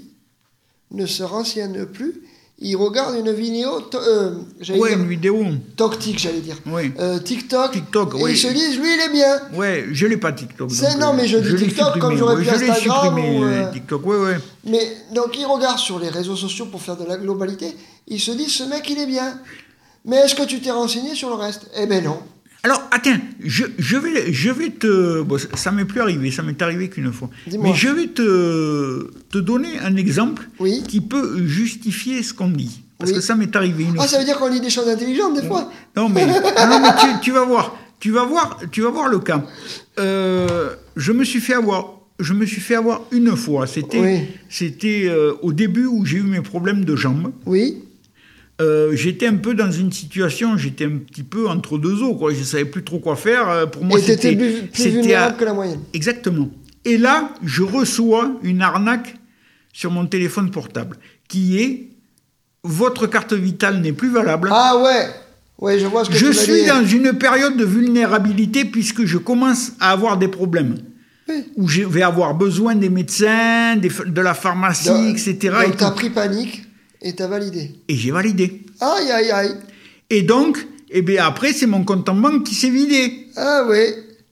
ne se renseignent plus, ils regardent une vidéo, euh, j'allais Ouais, dire, une vidéo. TokTik, j'allais dire, Oui. euh, TikTok, TikTok, et oui. ils se disent, lui, il est bien. Ouais, je l'ai pas TikTok. C'est- donc, non, euh, mais je dis l'ai TikTok supprimé, comme j'aurais ouais, pu je l'ai Instagram supprimé, ou, euh, euh, TikTok, ouais, ouais. Mais donc, ils regardent sur les réseaux sociaux pour faire de la globalité, ils se disent, ce mec, il est bien. Mais est-ce que tu t'es renseigné sur le reste? Eh ben non. Alors, attends, je, je, vais, je vais te... Bon, ça, ça m'est plus arrivé, ça m'est arrivé qu'une fois. Dis-moi. Mais je vais te, te donner un exemple Oui. qui peut justifier ce qu'on dit. Parce Oui. que ça m'est arrivé une Ah, fois. ça veut dire qu'on lit des choses intelligentes, des fois. Non, mais, non, mais tu, tu vas voir. Tu vas voir, tu vas voir le cas. Euh, je me suis fait avoir... Je me suis fait avoir une fois. C'était, Oui. c'était euh, au début où j'ai eu mes problèmes de jambes. Oui. Euh, j'étais un peu dans une situation, j'étais un petit peu entre deux eaux, quoi. Je savais plus trop quoi faire. Euh, Pour moi, Et t'étais c'était, plus, plus c'était vulnérable à- que la moyenne. Exactement. Et là, je reçois une arnaque sur mon téléphone portable, qui est votre carte vitale n'est plus valable. Ah ouais. Ouais, je vois ce que je tu veux suis dire. dans une période de vulnérabilité puisque je commence à avoir des problèmes. Oui. Où je vais avoir besoin des médecins, des, de la pharmacie, Donc- et cetera. Donc et, t'as tout. pris panique et t'as validé. Et j'ai validé. Aïe, aïe, aïe. Et donc, eh bien après, c'est mon compte en banque qui s'est vidé. Ah oui.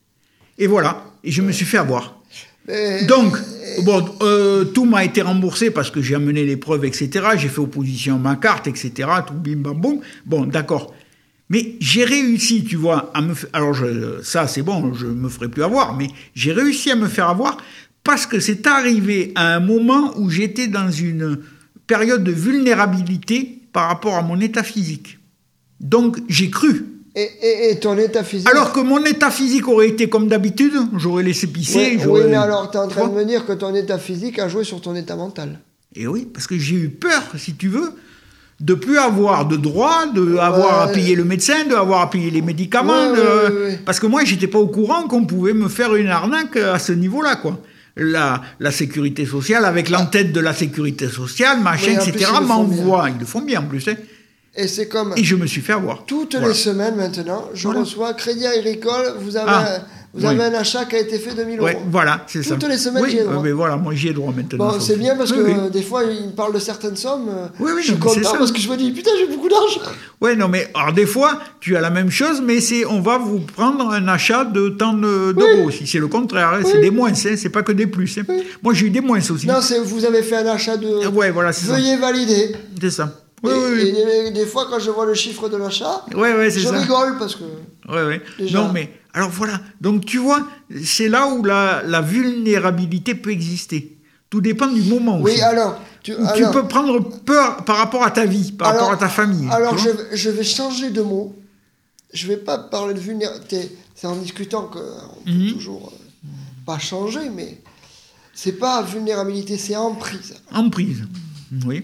Et voilà. Et je me suis fait avoir. Mais- Donc, bon, euh, tout m'a été remboursé parce que j'ai amené les preuves, et cetera. J'ai fait opposition à ma carte, et cetera. Tout bim bam boum. Bon, d'accord. Mais j'ai réussi, tu vois, à me faire... Alors, je, ça, c'est bon, je me ferai plus avoir. Mais j'ai réussi à me faire avoir parce que c'est arrivé à un moment où j'étais dans une période de vulnérabilité par rapport à mon état physique. Donc, j'ai cru. Et, et, et ton état physique. Alors que mon état physique aurait été comme d'habitude, j'aurais laissé pisser. Ouais, oui, j'aurais... mais alors t'es en train Tu de vois me dire que ton état physique a joué sur ton état mental. Et oui, parce que j'ai eu peur, si tu veux, de plus avoir de droit, de avoir à payer le médecin, de avoir à payer les médicaments. Ouais, de... ouais, ouais, ouais. Parce que moi, j'étais pas au courant qu'on pouvait me faire une arnaque à ce niveau-là, quoi. La, la sécurité sociale, avec l'entête de la sécurité sociale, machin, Oui, en plus, et cetera, ils le font m'envoie. Ils le font bien, en plus. Hein. Et c'est comme... Et je me suis fait avoir. Toutes Voilà. les semaines maintenant, je Voilà. reçois Crédit Agricole, vous avez, Ah, un, vous avez oui. un achat qui a été fait de mille Ouais, euros. voilà, c'est ça. Toutes les semaines, oui, j'y ai droit. euh, mais voilà, moi, j'y ai droit maintenant. Bon, ça c'est aussi. bien parce Oui, que oui. euh, des fois, ils me parlent de certaines sommes. euh, Oui, oui, je suis non, mais c'est content ça. parce que je me dis, putain, j'ai beaucoup d'argent. Ouais, non, mais alors des fois, tu as la même chose, mais c'est on va vous prendre un achat de tant de- d'euros. Si c'est le contraire, hein, c'est des moins, hein, c'est pas que des plus. Hein. Moi, j'ai eu des moins aussi. Non, c'est vous avez fait un achat de. Ah ouais, voilà, c'est ça. Veuillez valider. C'est ça. Oui, et, oui, oui. et- et des fois, quand je vois le chiffre de l'achat, Ouais, ouais, c'est je ça. rigole parce que. Ouais, ouais. Déjà. Non, mais alors voilà. Donc tu vois, c'est là où la, la vulnérabilité peut exister. Tout dépend du moment. Oui, aussi. alors. Tu, Où tu alors- peux prendre peur par rapport à ta vie, par alors- rapport à ta famille. Alors, tu je, vois. je vais changer de mot. Je vais pas parler de vulnérabilité. C'est en discutant qu'on peut Mhm. toujours euh, pas changer, mais c'est pas vulnérabilité, c'est emprise. Emprise. Oui.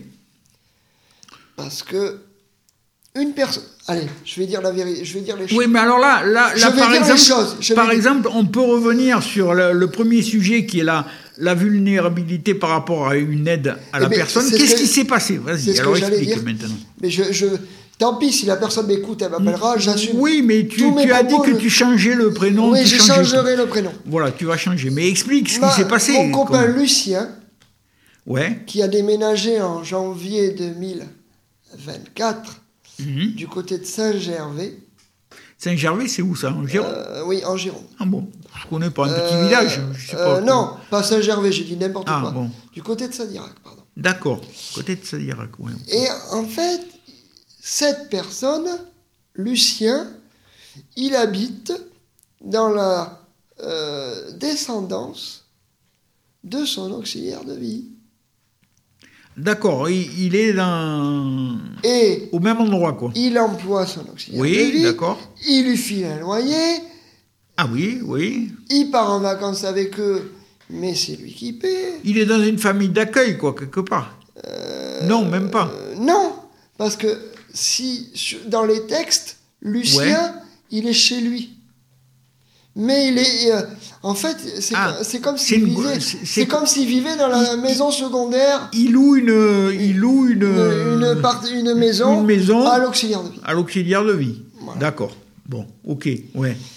Parce que une personne. Allez, je vais dire la vérité, je vais dire les choses. Oui, mais alors là, là, Je là vais par, dire les exemple, choses, je par vais dire- exemple, on peut revenir sur le, le premier sujet qui est la, la vulnérabilité par rapport à une aide à Eh la ben, personne. c'est ce Qu'est-ce que- qui s'est passé? c'est Vas-y, ce alors que j'allais explique dire. maintenant. Mais je, je. Tant pis, si la personne m'écoute, elle m'appellera, j'assume. Oui, mais tu, Tous mes tu as dit propos, que je- tu changeais le prénom. Oui, tu je changeais changerai le prénom. tout. Voilà, tu vas changer. Mais explique ce Ma- qui s'est passé. Mon copain comme- Lucien, Ouais. qui a déménagé en janvier deux mille vingt-quatre Mhm. du côté de Saint-Gervais. Saint-Gervais, c'est où ça? En Gironde? Euh, oui, en Gironde. Ah bon, je connais pas. Un petit Euh, village? Je sais euh, pas. non, pas Saint-Gervais, j'ai dit n'importe Ah, quoi. bon. Du côté de Sadirac, pardon. D'accord. Côté de Sadirac, ouais. Et en fait, cette personne, Lucien, il habite dans la euh, descendance de son auxiliaire de vie. D'accord, il, il est dans... Et au même endroit, quoi. il emploie son auxiliaire de Oui, vie. d'accord. Il lui file un loyer. Ah oui, oui. Il part en vacances avec eux, mais c'est lui qui paie. Il est dans une famille d'accueil, quoi, quelque part. Non, même pas. Euh, non, parce que si sur- dans les textes, Lucien, Ouais. il est chez lui. Mais il est, euh, en fait, c'est Ah, co- c'est comme c'est s'il une- vivait, c'est- c'est- c'est comme s'il vivait dans la maison secondaire, Il loue une... Il loue une... une, une, part- une maison, une maison à l'auxiliaire de vie. à l'auxiliaire de vie. Voilà. D'accord. Bon, ok, ouais.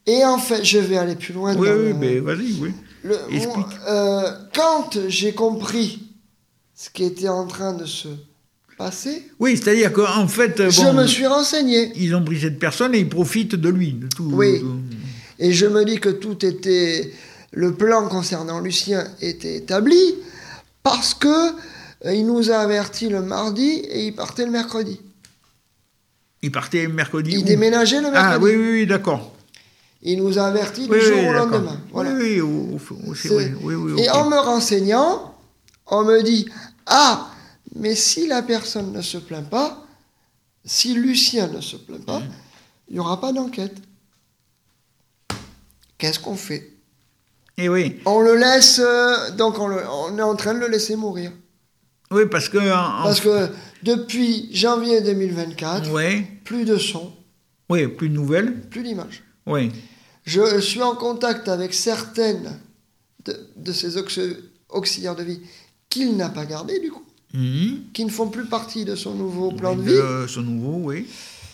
Et en fait, je vais aller plus loin. Oui, dans oui, le- mais vas-y, oui. le- Explique. mon- euh, quand j'ai compris ce qui était en train de se passer, Oui, c'est-à-dire qu'en fait, je bon, me suis renseigné. ils ont pris cette personne et ils profitent de lui, de tout. Oui. de- Et je me dis que tout était... Le plan concernant Lucien était établi parce que euh, il nous a avertis le mardi et il partait le mercredi. Il partait mercredi. Il où déménageait le mercredi. Ah oui, oui, oui, d'accord. Il nous a avertis Oui, du jour oui, au d'accord. lendemain. Voilà. Oui, oui, au- au- c'est C'est- vrai. Oui, oui, Et ok. en me renseignant, on me dit « Ah, mais si la personne ne se plaint pas, si Lucien ne se plaint pas, il n'y aura pas d'enquête. » Qu'est-ce qu'on fait? Et oui. On le laisse... euh, donc on, le- on est en train de le laisser mourir. Oui, parce que... en- en- Parce que depuis janvier deux mille vingt-quatre, Ouais. plus de son, Oui, plus de nouvelles. plus d'images. Oui. Je suis en contact avec certaines de, de ces auxi- auxiliaires de vie qu'il n'a pas gardées, du coup, Mhm. qui ne font plus partie de son nouveau plan de Oui, vie. de son nouveau, oui.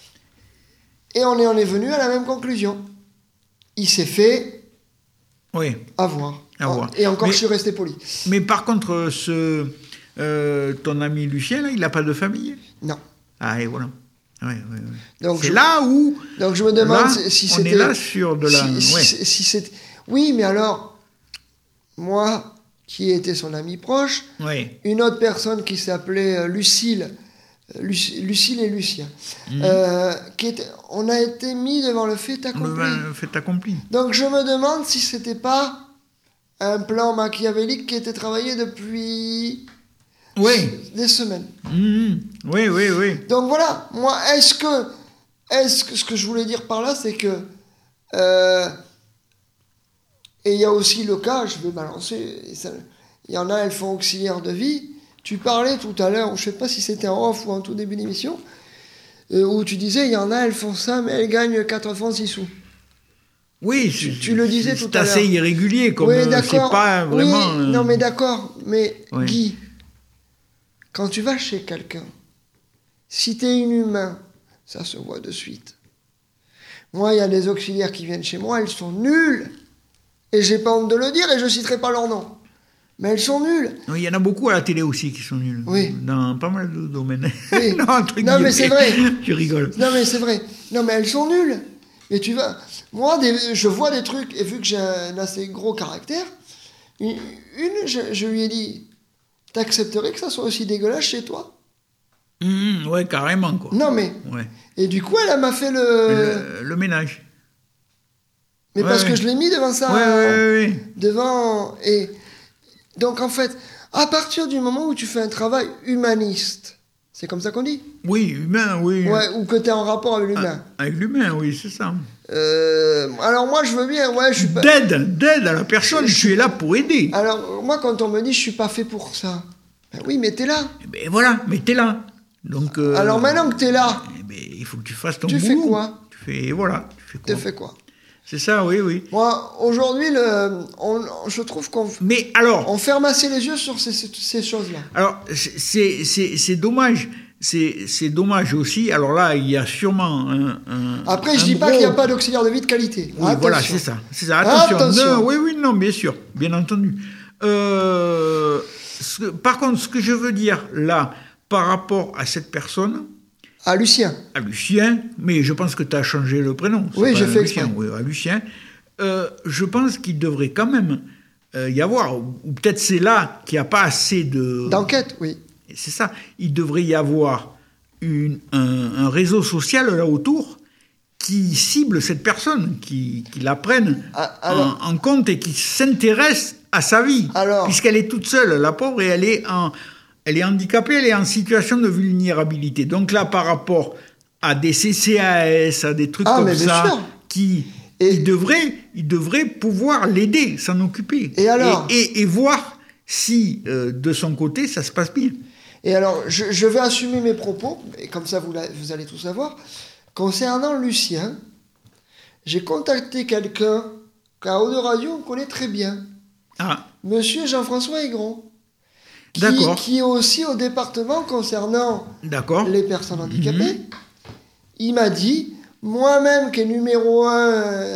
Et on est, on est venu à la même conclusion. Il s'est fait Oui. avoir. Avoir. Et encore, Mais- je suis resté poli. Mais par contre, ce, euh, ton ami Lucien, là, il n'a pas de famille. Non. Ah, et voilà. Oui, oui, oui. Donc C'est je- là où... Donc je me demande Là, si- si on c'était... est là sur de la... Si, si- ouais. si- si c'était- Oui, mais alors, moi, qui était son ami proche, Oui. une autre personne qui s'appelait euh, Lucille, euh, Luc- Lucille et Lucien, Mhm. euh, qui était, on a été mis devant le fait Le accompli. vin fait accompli. Donc je me demande si c'était pas un plan machiavélique qui était travaillé depuis Oui. des semaines. Mhm. Oui, oui, oui. Donc voilà, moi, est-ce que, est-ce que ce que je voulais dire par là, c'est que, euh, et il y a aussi le cas, je vais balancer, et ça- il y en a, elles font auxiliaire de vie. Tu parlais tout à l'heure, je ne sais pas si c'était en off ou en tout début d'émission, euh, où tu disais, il y en a, elles font ça, mais elles gagnent quatre francs six sous. Oui, Tu- c'est- tu le disais c'est tout à assez l'heure. irrégulier, comme Oui, euh, c'est d'accord. pas vraiment... Oui, euh, non, mais d'accord. Mais Ouais. Guy, quand tu vas chez quelqu'un, si tu es inhumain, ça se voit de suite. Moi, il y a des auxiliaires qui viennent chez moi, elles sont nulles. Et j'ai pas honte de le dire, et je citerai pas leur nom. Mais elles sont nulles. Il y en a beaucoup à la télé aussi qui sont nuls. Oui. Dans pas mal de domaines. Oui. non, entre Non, mais guillemets. c'est vrai. Je rigole. Non, mais c'est vrai. Non, mais elles sont nulles. Mais tu vas... Moi, des- je vois des trucs, et vu que j'ai un assez gros caractère, une, une, je, je lui ai dit, t'accepterais que ça soit aussi dégueulasse chez toi? Mhm, ouais, carrément, quoi. Non, mais... Ouais. Et du coup, elle m'a fait le... Le, le ménage. Mais ouais, parce ouais. que je l'ai mis devant ça... Ouais, ouais, ouais, ouais. Devant... Et... Donc, en fait, à partir du moment où tu fais un travail humaniste, c'est comme ça qu'on dit? Oui, humain, oui. Ouais, ou que tu es en rapport avec l'humain. Ah, avec l'humain, oui, c'est ça. Euh, alors, moi, je veux bien... Ouais, je suis pas... D'aide, d'aide à la personne, Je- tu es là pour aider. Alors, moi, quand on me dit « je suis pas fait pour ça », ben oui, mais t'es là. Eh ben voilà, mais t'es là. Donc, euh, Alors, maintenant que t'es là, eh ben, il faut que tu fasses ton tu boulot. fais quoi? Tu fais, voilà, tu fais tu quoi fais quoi? C'est ça, oui, oui. Moi, aujourd'hui, le... on... je trouve qu'on Mais alors, on ferme assez les yeux sur ces, ces- ces choses-là. alors c'est, c'est, c'est dommage. C'est, c'est dommage aussi. Alors là, il y a sûrement un. un Après, je un dis pas gros- qu'il n'y a pas d'auxiliaire de vie de qualité. Oui, voilà, c'est ça. C'est ça. Attention. Attention. Non, oui, oui, non, bien sûr, bien entendu. Euh, ce que- par contre, ce que je veux dire là, par rapport à cette personne, À Lucien. à Lucien, mais je pense que tu as changé le prénom. c'est Oui, pas j'ai fait Lucien, exprès. oui, à Lucien, euh, je pense qu'il devrait quand même euh, y avoir, ou ou peut-être c'est là qu'il n'y a pas assez de... D'enquête, oui. C'est ça, il devrait y avoir une, un, un réseau social là autour qui cible cette personne, qui, qui la prenne Ah, alors- en, en compte et qui s'intéresse à sa vie, Alors- puisqu'elle est toute seule, la pauvre, et elle est, en, elle est handicapée, elle est en situation de vulnérabilité. Donc là, par rapport à des C C A S, à des trucs Ah, comme mais bien ça, sûr. qui... Et- il, devrait, il devrait pouvoir l'aider, s'en occuper. Et alors et, et- et voir si, euh, de son côté, ça se passe bien. Et alors, je, je vais assumer mes propos, et comme ça vous, la- vous allez tout savoir. Concernant Lucien, j'ai contacté quelqu'un qu'à Eau de Radio on connaît très bien, Ah, Monsieur Jean-François Aigron, qui, D'accord. qui est aussi au département concernant d'accord. les personnes handicapées. Il m'a dit, moi-même qui est numéro un euh,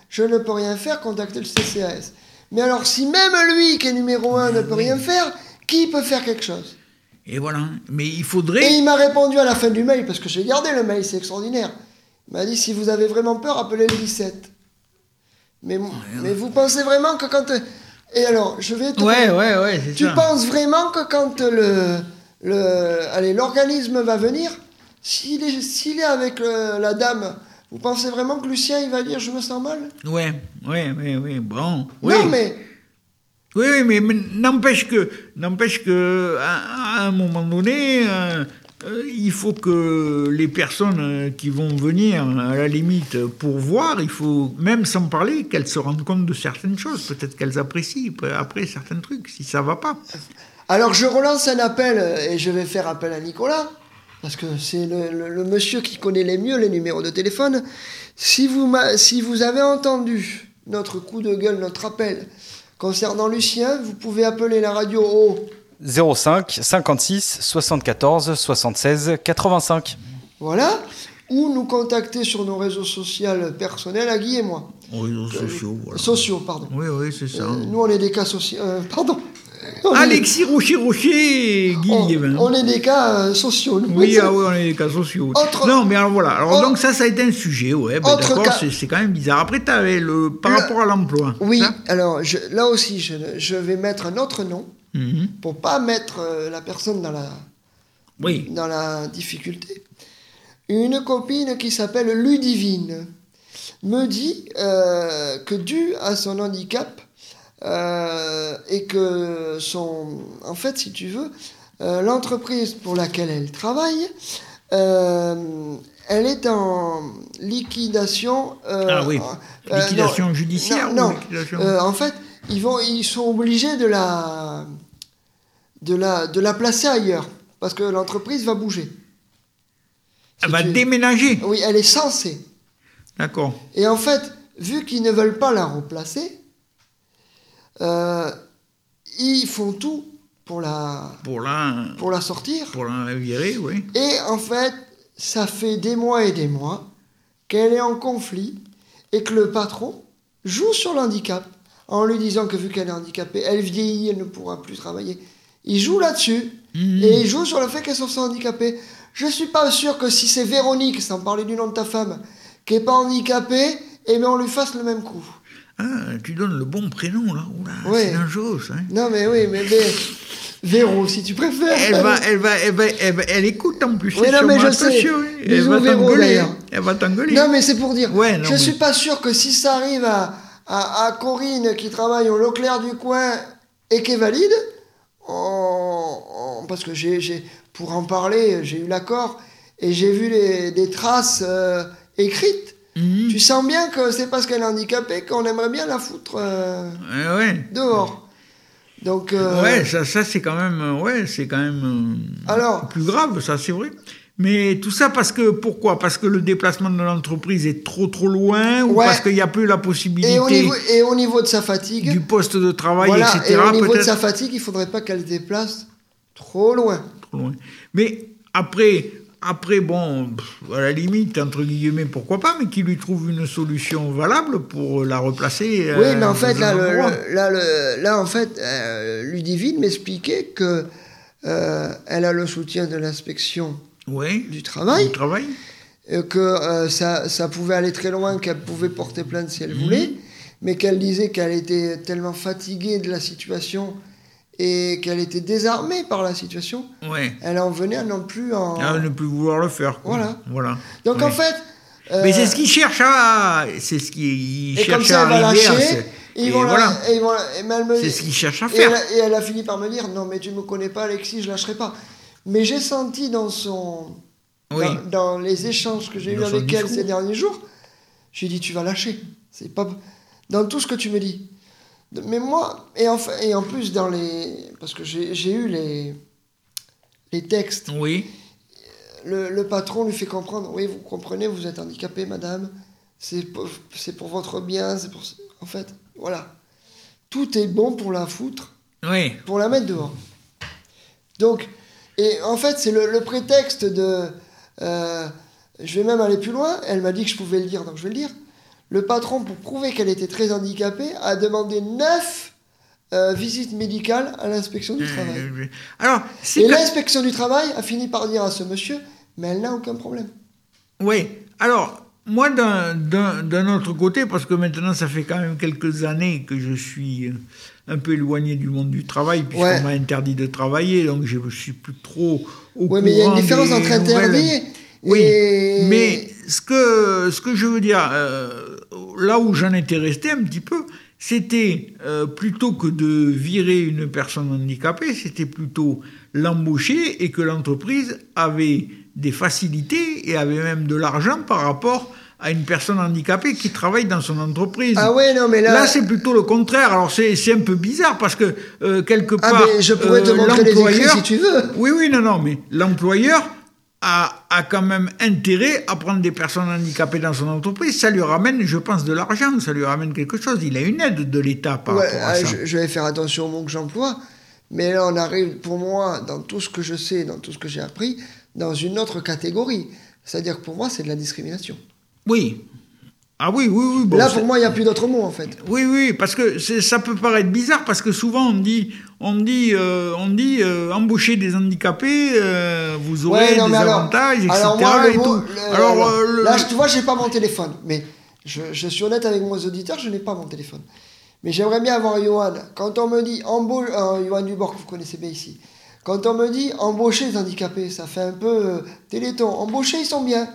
je ne peux rien faire, contactez le C C A S. Mais alors, si même lui, qui est numéro un, ne peut rien faire, qui peut faire quelque chose? Et voilà. Mais il faudrait... Et il m'a répondu à la fin du mail, parce que j'ai gardé le mail, c'est extraordinaire. Il m'a dit, si vous avez vraiment peur, appelez le dix-sept. Mais, ouais, mais ouais. Vous pensez vraiment que quand... Et alors, je vais te... Ouais, ouais, ouais, c'est tu ça. penses vraiment que quand le... le allez, l'organisme va venir, s'il est, s'il est avec le, la dame... Vous pensez vraiment que Lucien, il va dire « je me sens mal » ? Ouais, ouais, ouais, ouais, bon. Oui. Non, mais... Oui, oui, mais, mais n'empêche que, n'empêche que, à, à un moment donné, euh, euh, il faut que les personnes qui vont venir, à la limite, pour voir, il faut, même sans parler, qu'elles se rendent compte de certaines choses. Peut-être qu'elles apprécient après certains trucs, si ça va pas. Alors, je relance un appel, et je vais faire appel à Nicolas. Parce que c'est le, le, le monsieur qui connaît les mieux les numéros de téléphone. Si vous, si vous avez entendu notre coup de gueule, notre appel concernant Lucien, vous pouvez appeler la radio au zéro cinq cinquante-six soixante-quatorze soixante-seize quatre-vingt-cinq. Voilà. Ou nous contacter sur nos réseaux sociaux personnels à Guy et moi. Réseaux sociaux, euh, voilà. Sociaux, pardon. Oui, oui, c'est ça. Euh, nous, on est des cas sociaux. Euh, pardon. On Alexis est... Rocher Rocher, Guy on, Yévin. On est des cas euh, sociaux. Nous. Oui, ah oui, on est des cas sociaux. Autre... Non, mais alors voilà. Alors, autre... donc ça, ça a été un sujet, ouais. Ben, d'accord, cas... c'est, c'est quand même bizarre. Après, tu avais le par le... rapport à l'emploi. Oui. Ça alors je, là aussi, je, je vais mettre un autre nom mm-hmm. pour pas mettre euh, la personne dans la oui. dans la difficulté. Une copine qui s'appelle Ludivine me dit euh, que dû à son handicap. Euh, et que son, en fait, si tu veux, euh, l'entreprise pour laquelle elle travaille, euh, elle est en liquidation. Euh, ah oui, euh, liquidation non, judiciaire. Non, ou liquidation... Euh, en fait, ils vont, ils sont obligés de la, de la, de la placer ailleurs parce que l'entreprise va bouger. Elle si va tu... déménager. Oui, elle est censée. D'accord. Et en fait, vu qu'ils ne veulent pas la remplacer. Euh, ils font tout pour la, pour la, pour la sortir. Pour la virer, oui. Et en fait, ça fait des mois et des mois qu'elle est en conflit et que le patron joue sur l'handicap en lui disant que vu qu'elle est handicapée, elle vieillit, elle ne pourra plus travailler. Il joue là-dessus mmh. et il joue sur le fait qu'elle soit handicapée. Je ne suis pas sûr que si c'est Véronique, sans parler du nom de ta femme, qui n'est pas handicapée, eh bien on lui fasse le même coup. Ah, tu donnes le bon prénom, là. Oula, oui. C'est dangereux, ça. Hein. Non, mais oui, mais... mais... Véro, si tu préfères. Elle va, elle va, elle va, elle, va, elle écoute en plus. Oui, non, mais je sais. Elle va t'engueuler. Elle va t'engueuler. Non, mais c'est pour dire. Ouais, non, je mais... suis pas sûr que si ça arrive à, à, à Corinne qui travaille au Leclerc du coin et qui est valide, on, on, parce que j'ai, j'ai, pour en parler, j'ai eu l'accord et j'ai vu les, des traces euh, écrites. Mmh. Tu sens bien que c'est parce qu'elle est handicapée qu'on aimerait bien la foutre euh, ouais, ouais. dehors. Donc, euh... ouais, ça, ça c'est quand même, ouais, c'est quand même euh, Alors, plus grave, ça c'est vrai. Mais tout ça parce que, pourquoi ? Parce que le déplacement de l'entreprise est trop trop loin ou ouais. parce qu'il n'y a plus la possibilité... Et au, niveau, et au niveau de sa fatigue... Du poste de travail, voilà, et cetera. Et au niveau peut-être... de sa fatigue, il ne faudrait pas qu'elle se déplace trop loin. Trop loin. Mais après... Après, bon, à la limite, entre guillemets, pourquoi pas, mais qu'il lui trouve une solution valable pour la replacer. Oui, euh, mais en fait, là, le, le, là, le, là, en fait, euh, Ludivine m'expliquait que euh, elle a le soutien de l'inspection oui, du travail, du travail. Euh, que euh, ça, ça pouvait aller très loin, qu'elle pouvait porter plainte si elle mmh. voulait, mais qu'elle disait qu'elle était tellement fatiguée de la situation. Et qu'elle était désarmée par la situation, ouais. elle en venait à non plus en... à ne plus vouloir le faire. Quoi. Voilà. voilà. Donc ouais. en fait... Euh... Mais c'est ce qu'ils cherchent à... C'est ce qu'ils et cherchent comme ça, à elle va arriver lâcher, à... Et ils vont voilà. la... et ils vont la... et me... C'est ce qu'ils cherchent à et faire. Elle, et elle a fini par me dire, non mais tu me connais pas Alexis, je lâcherai pas. Mais j'ai senti dans son... Oui. Dans, dans les échanges que j'ai eus avec elle ces derniers jours, j'ai dit, tu vas lâcher. C'est pas... Dans tout ce que tu me dis. Mais moi, et, enfin, et en plus, dans les, parce que j'ai, j'ai eu les, les textes, oui. le, le patron lui fait comprendre, oui, vous comprenez, vous êtes handicapée, madame, c'est pour, c'est pour votre bien, c'est pour... En fait, voilà. Tout est bon pour la foutre, oui. pour la mettre dehors. Donc, et en fait, c'est le, le prétexte de... Euh, je vais même aller plus loin, elle m'a dit que je pouvais le dire, donc je vais le dire. le patron, pour prouver qu'elle était très handicapée, a demandé neuf euh, visites médicales à l'inspection du travail. Euh, alors, c'est Et que... l'inspection du travail a fini par dire à ce monsieur, mais elle n'a aucun problème. Oui, alors, moi, d'un, d'un, d'un autre côté, parce que maintenant, ça fait quand même quelques années que je suis un peu éloigné du monde du travail, puisqu'on Ouais. m'a interdit de travailler, donc je ne suis plus trop au Oui, mais il y a une courant différence des entre interdit nouvelles. et... Oui, mais ce que, ce que je veux dire, euh, là où j'en étais resté un petit peu, c'était euh, plutôt que de virer une personne handicapée, c'était plutôt l'embaucher et que l'entreprise avait des facilités et avait même de l'argent par rapport à une personne handicapée qui travaille dans son entreprise. Ah ouais, non, mais là... Là, c'est plutôt le contraire. Alors, c'est, c'est un peu bizarre parce que, euh, quelque Ah, part... mais je pourrais te euh, montrer les écrits l'employeur- si tu veux. Oui, oui, non, non, mais l'employeur a, a quand même intérêt à prendre des personnes handicapées dans son entreprise. Ça lui ramène, je pense, de l'argent, ça lui ramène quelque chose. Il a une aide de l'État par Ouais, rapport à ah, ça. je, je vais faire attention aux mots que j'emploie, mais là on arrive, pour moi, dans tout ce que je sais, dans tout ce que j'ai appris, dans une autre catégorie. C'est-à-dire que pour moi, c'est de la discrimination. Oui. Ah oui, oui, oui. Bon, là, c'est- pour moi, il n'y a plus d'autres mots, en fait. Oui, oui, parce que c'est, ça peut paraître bizarre, parce que souvent on dit, on dit, euh, on dit euh, embaucher des handicapés, euh, vous aurez Ouais, non, des mais alors- avantages, et cetera. Alors moi, le et mot- tout. le- Alors, alors, euh, le- là, je- tu vois, j'ai pas mon téléphone, mais je, je suis honnête avec mes auditeurs, je n'ai pas mon téléphone. Mais j'aimerais bien avoir Johan. Quand on me dit embauche, euh, Johan Dubourg, que vous connaissez bien ici. Quand on me dit embaucher les handicapés, ça fait un peu euh, téléthon. Embaucher, ils sont bien.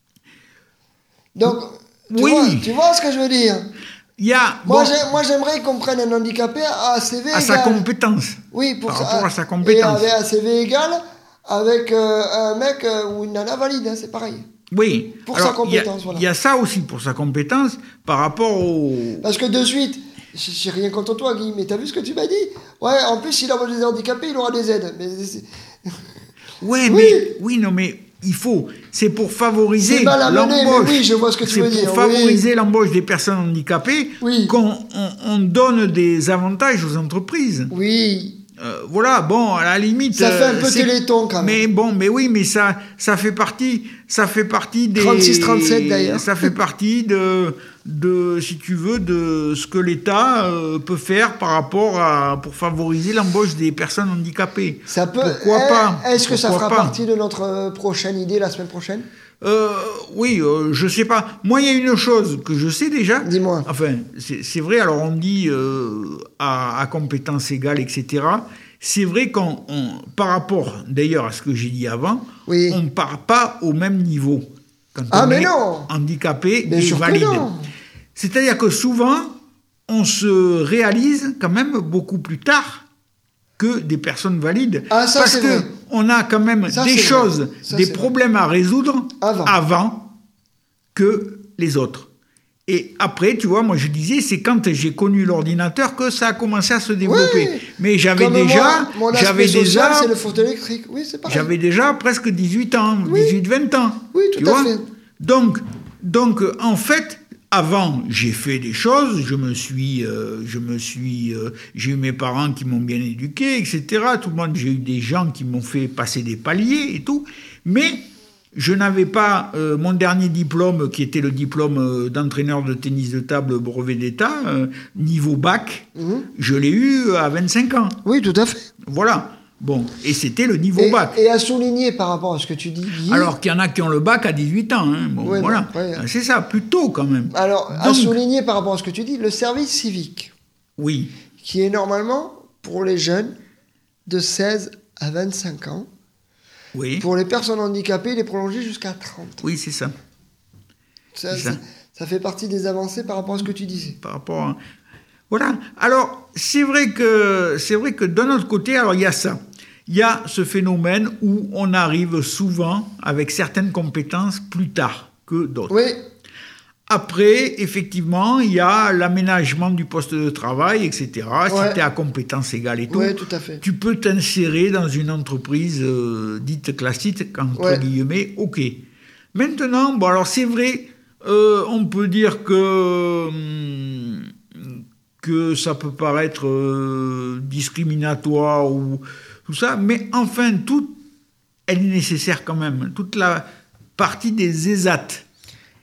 Donc, tu, Oui. vois, tu vois ce que je veux dire? il y a Moi, bon, j'ai- moi, j'aimerais qu'on prenne un handicapé à A C V à sa égal. compétence. Oui, pour par ça, rapport à sa Et compétence. avec A C V égal avec euh, un mec euh, ou une nana valide, hein, c'est pareil. Oui. Pour Alors, sa compétence, il y a- voilà. Il y a ça aussi pour sa compétence par rapport au. Parce que de suite, j'ai j'ai rien contre toi, Guy, mais t'as vu ce que tu m'as dit? Ouais, en plus, s'il embauche des handicapés, il aura des aides. Mais c'est- Ouais, Oui. mais oui, non, mais il faut. C'est pour favoriser C'est mal amené, l'embauche. mais oui, je vois ce que tu C'est veux dire, pour favoriser l'embauche des personnes handicapées Oui. qu'on on, on donne des avantages aux entreprises. oui, Euh, voilà, bon, à la limite. ça fait un euh, peu c'est- téléthon quand même. Mais bon, mais oui, mais ça, ça fait partie, ça fait partie des. trente-six trente-sept d'ailleurs. Ça fait partie de, de, si tu veux, de ce que l'État euh, peut faire par rapport à, pour favoriser l'embauche des personnes handicapées. Ça peut. Pourquoi Eh, pas Est-ce que ça Pourquoi fera pas partie de notre euh, prochaine idée la semaine prochaine? Euh, oui, euh, je sais pas. Moi, il y a une chose que je sais déjà. Dis-moi. Enfin, c'est c'est vrai, alors on dit euh, à, à compétence égale, et cetera. C'est vrai qu'on, on- par rapport d'ailleurs à ce que j'ai dit avant, Oui. on ne part pas au même niveau quand Ah, on mais est non handicapé Bien et sûr que valide. non. C'est-à-dire que souvent, on se réalise quand même beaucoup plus tard que des personnes valides. Ah, ça, parce c'est que vrai. on a quand même Ça, des c'est choses, vrai. Ça, des c'est vrai. problèmes à résoudre Avant. avant que les autres. Et après, tu vois, moi je disais, c'est quand j'ai connu l'ordinateur que ça a commencé à se développer. Oui. Mais j'avais Comme déjà, moi, mon aspect j'avais social, déjà, c'est le fauteuil électrique. Oui, c'est pareil. j'avais déjà presque dix-huit ans, Oui. dix-huit vingt ans. Oui, tout tu à vois. fait. Donc, donc, euh, en fait, avant, j'ai fait des choses, je me suis, euh, je me suis, euh, j'ai eu mes parents qui m'ont bien éduqué, et cetera. Tout le monde, j'ai eu des gens qui m'ont fait passer des paliers et tout. Mais je n'avais pas euh, mon dernier diplôme, qui était le diplôme euh, d'entraîneur de tennis de table brevet d'État, euh, niveau bac. Mhm. Je l'ai eu à vingt-cinq ans. Oui, tout à fait. Voilà. Bon, et c'était le niveau Et, bac. et à souligner par rapport à ce que tu dis, Guy, Alors qu'il y en a qui ont le bac à dix-huit ans. Hein. Bon, Ouais, voilà. non, après, euh, C'est ça, plus tôt quand même. alors, à Donc- souligner par rapport à ce que tu dis, le service civique, Oui, qui est normalement pour les jeunes de seize à vingt-cinq ans, oui, pour les personnes handicapées, il est prolongé jusqu'à trente. oui, c'est ça. Ça, C'est ça. ça, ça fait partie des avancées par rapport à ce que tu disais. Par rapport à... Voilà. Alors, c'est vrai que, c'est vrai que d'un autre côté, alors il y a ça. Il y a ce phénomène où on arrive souvent avec certaines compétences plus tard que d'autres. Oui, Après, effectivement, il y a l'aménagement du poste de travail, et cetera. Si Ouais. tu es à compétence égale et tout, ouais, tout à fait. tu peux t'insérer dans une entreprise euh, dite classique, entre Ouais. guillemets, ok. Maintenant, bon, alors c'est vrai, euh, on peut dire que, hum, que ça peut paraître euh, discriminatoire ou tout ça, mais enfin, tout, elle est nécessaire quand même. Toute la partie des ESAT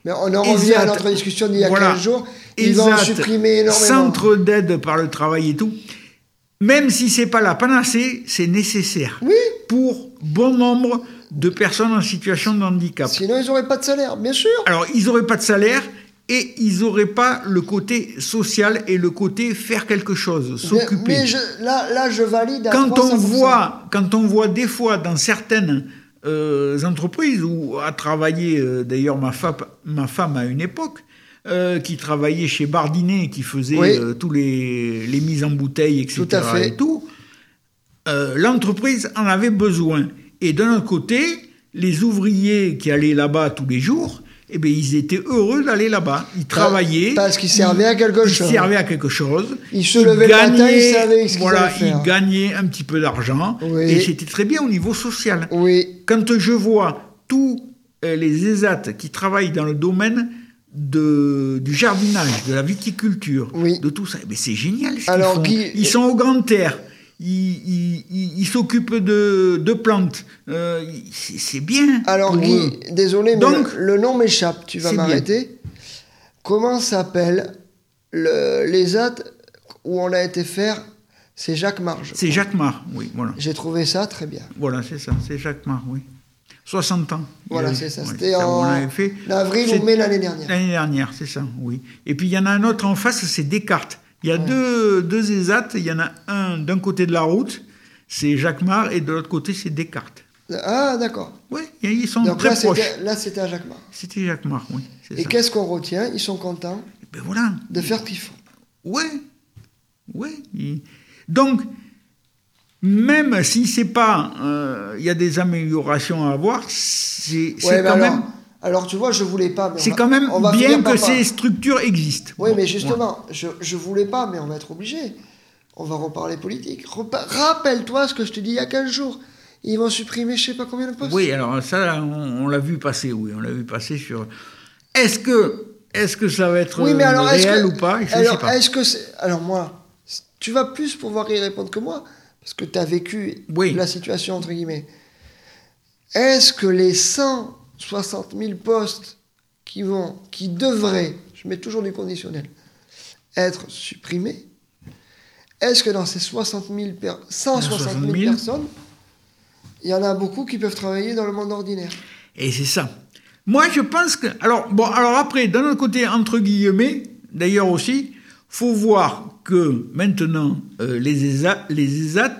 Mais on en revient à notre discussion d'il y a voilà. quinze jours. Ils vont supprimer énormément. Centre d'aide par le travail et tout. Même si c'est pas la panacée, c'est nécessaire. Oui. Pour bon nombre de personnes en situation de handicap. Sinon, ils n'auraient pas de salaire, bien sûr. Alors, ils n'auraient pas de salaire et ils n'auraient pas le côté social et le côté faire quelque chose, s'occuper. Mais, mais je, là, là, je valide à quand trois cents pour cent. on voit, quand on voit des fois dans certaines euh, entreprises où a travaillé, euh, d'ailleurs, ma, ma femme à une époque, euh, qui travaillait chez Bardinet, qui faisait oui. euh, tous les, les mises en bouteille, et cetera. Tout à fait. Et tout, euh, l'entreprise en avait besoin. Et d'un autre côté, les ouvriers qui allaient là-bas tous les jours, eh bien, ils étaient heureux d'aller là-bas. Ils travaillaient. Parce qu'ils servaient à quelque chose. Ils servaient à quelque chose. Ils se levaient le matin, ils savaient ce qu'ils voilà, allaient faire. Ils gagnaient un petit peu d'argent. Oui. Et c'était très bien au niveau social. Oui. Quand je vois tous euh, les ESAT qui travaillent dans le domaine de, du jardinage, de la viticulture, oui. de tout ça, eh bien, c'est génial ce Alors, qu'ils font. qui... Ils sont au grand air. Ils, ils, ils, ils s'occupent de, de plantes. Euh, c'est, c'est bien. Alors, Guy, eux. désolé, mais Donc, le, le nom m'échappe. Tu vas m'arrêter. Bien. Comment s'appelle le, les A T où on a été faire? C'est Jacques Marge. C'est Jacques Mar, oui. Voilà. J'ai trouvé ça très bien. Voilà, c'est ça. C'est Jacques Mar, oui. soixante ans. Voilà, avait, c'est ça. Ouais, C'était en avril ou mai l'année dernière. L'année dernière, c'est ça, oui. Et puis, il y en a un autre en face, c'est Descartes. Il y a ouais. deux, deux ESAT, il y en a un d'un côté de la route, c'est Jacques Mar, et de l'autre côté, c'est Descartes. Ah, d'accord. Oui, ils sont Donc très là, proches. C'était, là, c'était à Jacques Mar. C'était Jacques Mar, oui. Et ça. Qu'est-ce qu'on retient? Ils sont contents ben voilà. de faire ce qu'ils font. Oui, oui. Donc, même si c'est pas... Il euh, y a des améliorations à avoir, c'est, c'est ouais, quand alors, même... Alors, tu vois, je voulais pas... Mais c'est va, quand même bien que papa. ces structures existent. Oui, bon, mais justement, ouais. je, je voulais pas, mais on va être obligé. On va reparler politique. Repa- Rappelle-toi ce que je te dis il y a quinze jours. Ils vont supprimer je sais pas combien de postes. Oui, alors ça, on, on l'a vu passer, oui. On l'a vu passer sur... Est-ce que, est-ce que ça va être oui, mais alors, réel que, ou pas? Je alors, sais pas. Est-ce que c'est... Alors moi, tu vas plus pouvoir y répondre que moi, parce que tu as vécu oui. la situation, entre guillemets. Est-ce que les cent soixante mille postes qui vont, qui devraient, je mets toujours du conditionnel, être supprimés, est-ce que dans ces soixante mille per... cent soixante mille personnes, il y en a beaucoup qui peuvent travailler dans le monde ordinaire? Et c'est ça. Moi, je pense que... Alors, bon, alors après, d'un autre côté, entre guillemets, d'ailleurs aussi, faut voir que maintenant, euh, les ESAT, les ESAT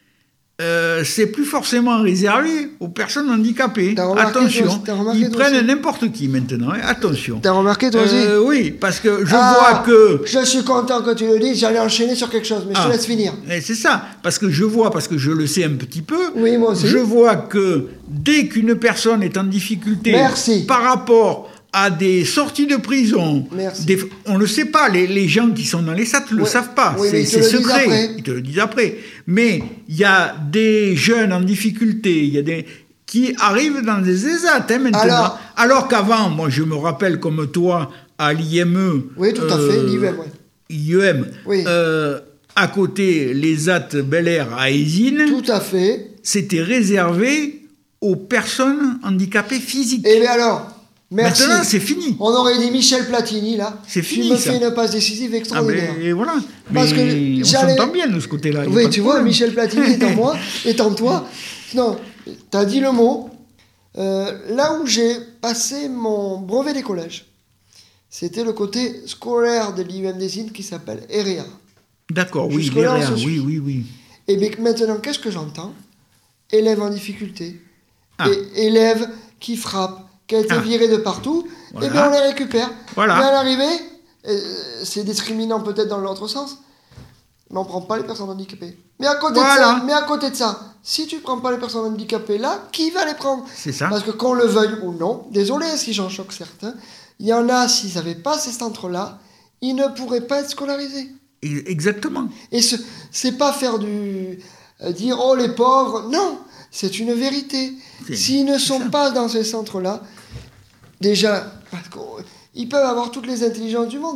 euh, c'est plus forcément réservé aux personnes handicapées. Attention, toi, ils prennent aussi. N'importe qui maintenant, hein. Attention. T'as remarqué toi aussi euh, Oui, parce que je ah, vois que... Je suis content que tu le dises, j'allais enchaîner sur quelque chose, mais ah, je te laisse finir. Et c'est ça, parce que je vois, parce que je le sais un petit peu, oui, moi aussi. Je vois que dès qu'une personne est en difficulté Merci. par rapport à des sorties de prison, des, on ne le sait pas, les, les gens qui sont dans les S A T ne oui. le savent pas, oui, c'est, c'est secret, ils te le disent après. Mais il y a des jeunes en difficulté, il y a des qui arrivent dans des ESAT hein, maintenant, alors, alors qu'avant, moi je me rappelle comme toi, à l'I M E, oui tout à euh, fait, l'I E M, ouais. I E M, oui. euh, à côté les E S A T Bel Air à Aisine, tout à fait, c'était réservé aux personnes handicapées physiques. Et bien alors merci. Maintenant, c'est fini. On aurait dit Michel Platini, là. C'est fini, tu me ça. fais une passe décisive extraordinaire. Ah ben, et voilà. Parce mais que on s'entend bien de ce côté-là. Oui, tu vois, Michel Platini est en moi, est en toi. Non, tu as dit le mot. Euh, là où j'ai passé mon brevet des collèges, c'était le côté scolaire de l'I U M des Indes qui s'appelle E R E A. D'accord, oui, l'E R E A, oui, oui, oui. Et bien maintenant, qu'est-ce que j'entends? Élèves en difficulté, ah. et élèves qui frappent, qui a été ah. viré de partout, voilà. Et bien on les récupère. Voilà. Mais à l'arrivée, euh, c'est discriminant peut-être dans l'autre sens, mais on ne prend pas les personnes handicapées. Mais à, côté voilà. de ça, mais à côté de ça, si tu ne prends pas les personnes handicapées là, qui va les prendre? C'est ça. Parce que qu'on le veuille ou non, désolé si j'en choque certains, il y en a, s'ils n'avaient pas ces centres-là, ils ne pourraient pas être scolarisés. Exactement. Et ce c'est pas faire du... Euh, dire « oh les pauvres », non, c'est une vérité. C'est, S'ils ne sont ça. pas dans ces centres-là, déjà, parce qu'ils peuvent avoir toutes les intelligences du monde,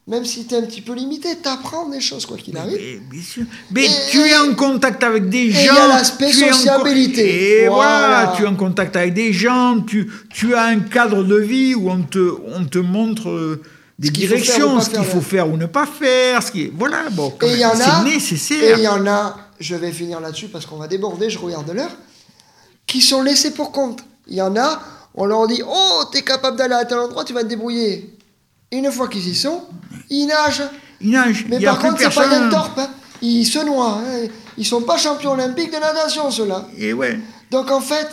même si tu es un petit peu limité, tu apprends des choses, quoi qu'il arrive. Mais, bien sûr. Mais Et- tu es en contact avec des et gens. il y a l'aspect tu es en co- sociabilité. Et Voilà. voilà, tu es en contact avec des gens, tu, tu as un cadre de vie où on te, on te montre euh, des Ce qu'il faut faire ou directions, pas ce qu'il faire, faut là. faire ou ne pas faire. Ce qui est, voilà, bon, quand Et il y même, en a, c'est et nécessaire. il y en a, je vais finir là-dessus parce qu'on va déborder, je regarde l'heure, qui sont laissés pour compte. Il y en a, on leur dit, oh, t'es capable d'aller à tel endroit, tu vas te débrouiller. Une fois qu'ils y sont, ils nagent. Il nage, Mais il y a par plus contre, c'est pas personne. Yann Torp, hein. Ils se noient. Hein. Ils sont pas champions olympiques de natation, ceux-là. Et ouais. Donc en fait,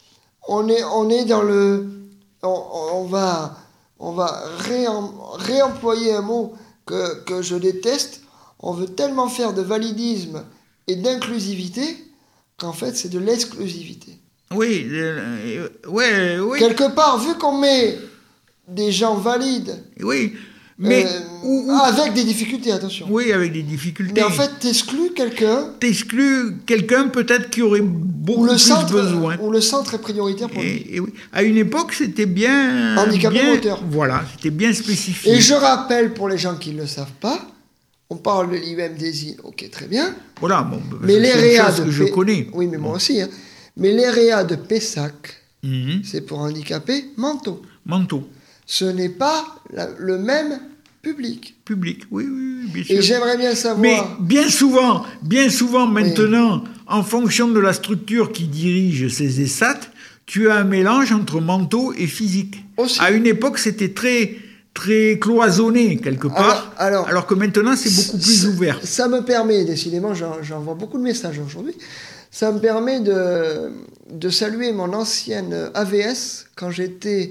on est, on est dans le... On, on va, on va réem- réemployer un mot que, que je déteste. On veut tellement faire de validisme et d'inclusivité qu'en fait, c'est de l'exclusivité. Oui, euh, ouais, oui. Quelque part, vu qu'on met des gens valides, Oui, mais euh, ou- ou- avec des difficultés, attention. oui, avec des difficultés. Mais en fait, t'exclus quelqu'un T'exclus quelqu'un peut-être qui aurait beaucoup où le, plus centre, besoin. où le centre est prioritaire pour lui. Et, et oui. À une époque, c'était bien. Handicapé bien, moteur. Voilà, c'était bien spécifié. Et je rappelle, pour les gens qui ne le savent pas, on parle de l'I M D S I, ok, très bien. Voilà, bon, Mais c'est les une réa chose de que je P- connais. Oui, mais moi aussi. Hein. Mais les réa de Pessac, Mhm. c'est pour handicapés mentaux. Manteau, Ce n'est pas la- le même public. public, oui, oui, oui, bien sûr. Et j'aimerais bien savoir... Mais bien souvent, bien souvent maintenant, en fonction de la structure qui dirige ces E S A T, tu as un mélange entre mentaux et physique. Aussi. À une époque, c'était très, très cloisonné quelque part, Alors- alors- que maintenant, c'est beaucoup plus ça, ouvert. Ça me permet, décidément, j'en- j'envoie beaucoup de messages aujourd'hui, ça me permet de, de saluer mon ancienne A V S quand j'étais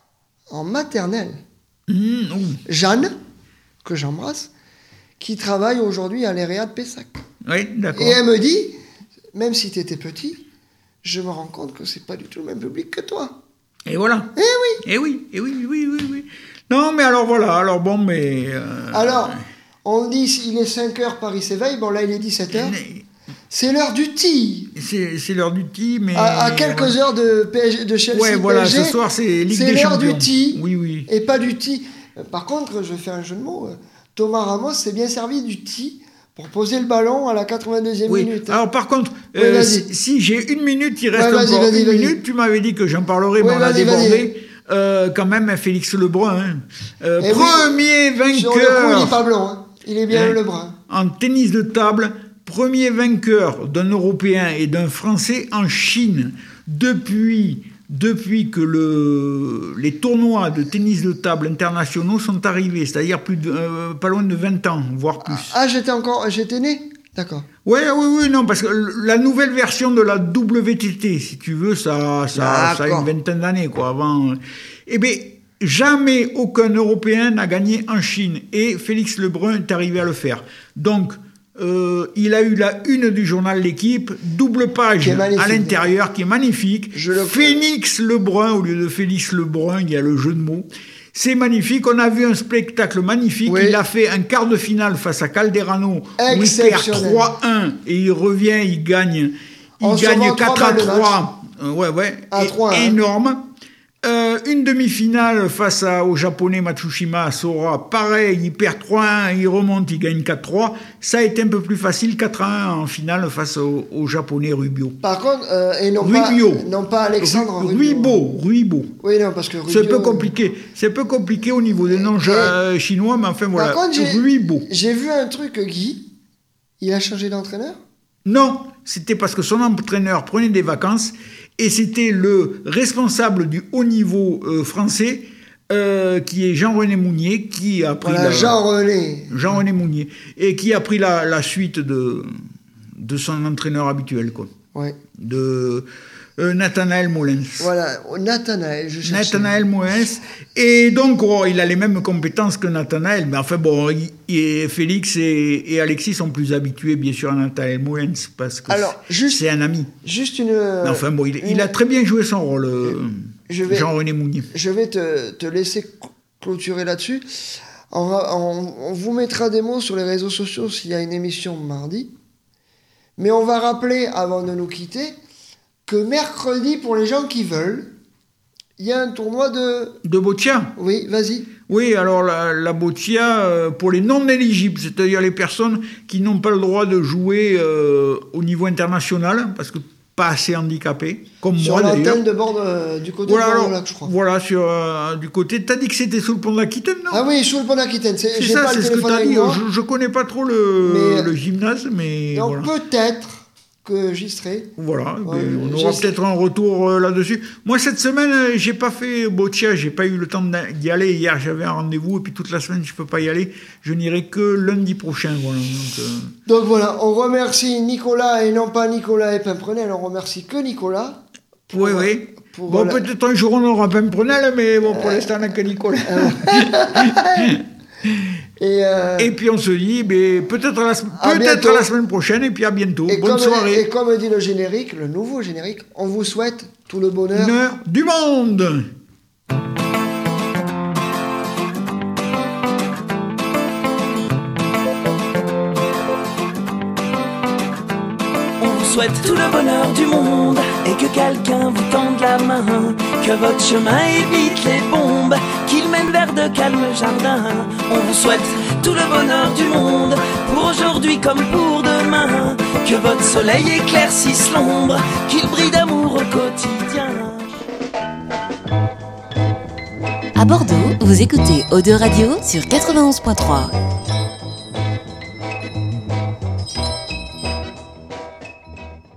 en maternelle. Mmh, ouh. Jeanne, que j'embrasse, qui travaille aujourd'hui à l'E R E A de Pessac. Oui, d'accord. Et elle me dit, même si tu étais petit, je me rends compte que c'est pas du tout le même public que toi. Et voilà. Eh oui. Et oui, et oui, oui, oui, oui. Non, mais alors voilà, alors bon, mais... euh, Alors, on dit il est cinq heures, Paris s'éveille, bon là il est dix-sept heures. C'est l'heure du tea. C'est c'est l'heure du tea, mais... À, à quelques heures de, P S G, de Chelsea Ouais, voilà, P S G, ce soir, c'est Ligue c'est des l'heure Champions. du tea. Oui, oui. Et pas du tea. Euh, Par contre, je vais faire un jeu de mots. euh, Thomas Ramos s'est bien servi du tea pour poser le ballon à la quatre-vingt-deuxième Oui. minute. Alors par contre, Oui, euh, vas-y. si, si j'ai une minute, il reste Ouais, vas-y, encore vas-y, une vas-y. minute. Tu m'avais dit que j'en parlerai, mais Oui, on a vas-y, débordé. Euh, quand même, Félix Lebrun, hein. Euh, Eh oui, premier Sur le coup, il est vainqueur pas blanc. Hein. Il est bien Hein. le brun. en tennis de table, premier vainqueur d'un Européen et d'un Français en Chine depuis, depuis que le, les tournois de tennis de table internationaux sont arrivés, c'est-à-dire plus de, euh, pas loin de vingt ans, voire plus. Ah, j'étais encore, j'étais né. D'accord. Ouais, oui, oui, non, parce que la nouvelle version de la W T T, si tu veux, ça, ça, ça a D'accord. une vingtaine d'années, quoi, avant. Eh bien, jamais aucun Européen n'a gagné en Chine, et Félix Lebrun est arrivé à le faire. Donc, euh, il a eu la une du journal L'Équipe, double page Qui est magnifique, à l'intérieur, qui est magnifique. Je le- Félix Lebrun, au lieu de Félix Lebrun, il y a le jeu de mots. C'est magnifique, on a vu un spectacle magnifique. Oui. Il a fait un quart de finale face à Calderano, où il perd Exceptionnel. trois un, et il revient, il gagne, il En gagne sauvant quatre trois à balles de trois. Euh, ouais, ouais, À et- trois, hein. énorme. Euh, une demi-finale face à, au japonais Matsushima Sora, pareil, il perd trois un, il remonte, il gagne quatre trois. Ça a été un peu plus facile, quatre à un en finale face au, au japonais Rubio. Par contre, euh, et non Rubio. pas, non pas Alexandre Rubio. Ruibo, Ruibo. Oui, non, parce que Rubio... C'est un peu compliqué. C'est un peu compliqué au niveau des noms Et- euh, chinois, mais enfin voilà. Par contre, j'ai- Ruibo. J'ai vu un truc, Guy. Il a changé d'entraîneur. Non, c'était parce que son entraîneur prenait des vacances et c'était le responsable du haut niveau euh, français euh, qui est Jean-René Mounier qui a pris Voilà, la- Jean-René. Jean-René Mounier et qui a pris la, la suite de, de son entraîneur habituel, quoi. Ouais. De euh, Nathanaël Molins. Voilà, Nathanaël, je cherchais. Nathanaël Molins. Et donc, oh, il a les mêmes compétences que Nathanaël, mais enfin bon, il- et Félix et, et Alexis sont plus habitués, bien sûr, à Nathanaël Molins parce que Alors, juste- c'est un ami. Juste une... Mais enfin bon, il, une- il a très bien joué son rôle, euh, Je vais- Jean-René Mounier. Je vais te, te laisser cl- clôturer là-dessus. On, va- on- on vous mettra des mots sur les réseaux sociaux s'il y a une émission mardi. Mais on va rappeler, avant de nous quitter, que mercredi, pour les gens qui veulent, il y a un tournoi de... De Boccia. Oui, vas-y. Oui, alors la, la boccia, euh, pour les non-éligibles, c'est-à-dire les personnes qui n'ont pas le droit de jouer euh, au niveau international, parce que pas assez handicapés, comme sur moi d'ailleurs. Sur l'antenne de bord de, du côté voilà, de Bord-de-Lac, je crois. Voilà, sur, euh, du côté... T'as dit que c'était sous le pont de l'Aquitaine, non? Ah oui, sous le pont d'Aquitaine. C'est, c'est j'ai ça, pas c'est le ce que téléphone t'as avec dit. moi. Je, je connais pas trop le, mais, le gymnase, mais donc voilà. peut-être que j'y serai. Voilà, Ouais, ben, on aura peut-être un retour euh, là-dessus. Moi, cette semaine, euh, j'ai pas fait boccia, j'ai pas eu le temps d'y aller. Hier, j'avais un rendez-vous, et puis toute la semaine, je peux pas y aller. Je n'irai que lundi prochain. Voilà, donc, euh... donc voilà, on remercie Nicolas, et non pas Nicolas et Pimprenel, on remercie que Nicolas. Pour, oui, oui. Pour, bon, voilà. Peut-être un jour, on aura Pimprenel, mais bon, pour euh... l'instant, on n'a que Nicolas. Et, euh, et puis on se dit, ben, peut-être, à la, peut-être à la semaine prochaine, et puis à bientôt. Et Bonne comme, soirée. Et comme dit le générique, le nouveau générique, on vous souhaite tout le bonheur Bonheur du monde. Souhaite tout le bonheur du monde et que quelqu'un vous tende la main, que votre chemin évite les bombes, qu'il mène vers de calmes jardins. On vous souhaite tout le bonheur du monde pour aujourd'hui comme pour demain, que votre soleil éclaircisse l'ombre, qu'il brille d'amour au quotidien. À Bordeaux, vous écoutez Eau de Radio sur quatre-vingt-onze point trois.